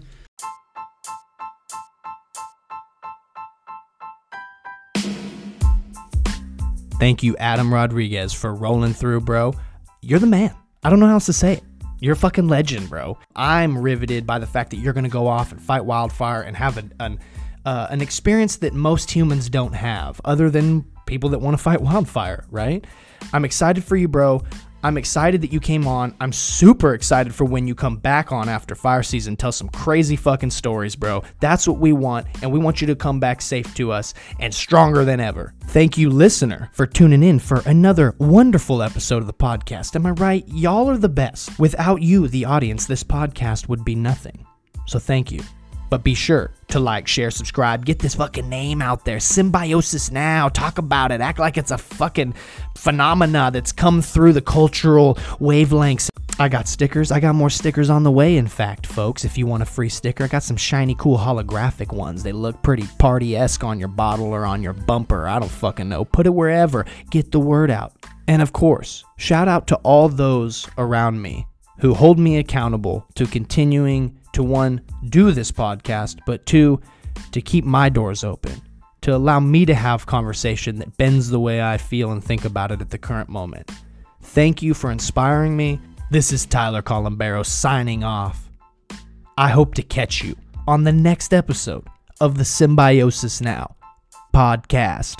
Thank you, Adam Rodriguez, for rolling through, bro. You're the man. I don't know how else to say it. You're a fucking legend, bro. I'm riveted by the fact that you're going to go off and fight wildfire and have an experience that most humans don't have, other than people that want to fight wildfire, right? I'm excited for you, bro. I'm excited that you came on. I'm super excited for when you come back on after fire season. Tell some crazy fucking stories, bro. That's what we want, and we want you to come back safe to us and stronger than ever. Thank you, listener, for tuning in for another wonderful episode of the podcast. Am I right? Y'all are the best. Without you, the audience, this podcast would be nothing. So thank you. But be sure to like, share, subscribe, get this fucking name out there. Symbiosis Now. Talk about it. Act like it's a fucking phenomena that's come through the cultural wavelengths. I got stickers. I got more stickers on the way, in fact, folks. If you want a free sticker, I got some shiny, cool holographic ones. They look pretty party-esque on your bottle or on your bumper. I don't fucking know. Put it wherever. Get the word out. And of course, shout out to all those around me who hold me accountable to continuing to, one, do this podcast, but two, to keep my doors open, to allow me to have conversation that bends the way I feel and think about it at the current moment. Thank you for inspiring me. This is Tyler Columbero signing off. I hope to catch you on the next episode of the Symbiosis Now podcast.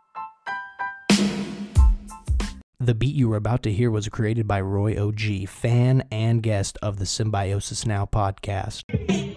The beat you were about to hear was created by Roy OG, fan and guest of the Symbiosis Now podcast.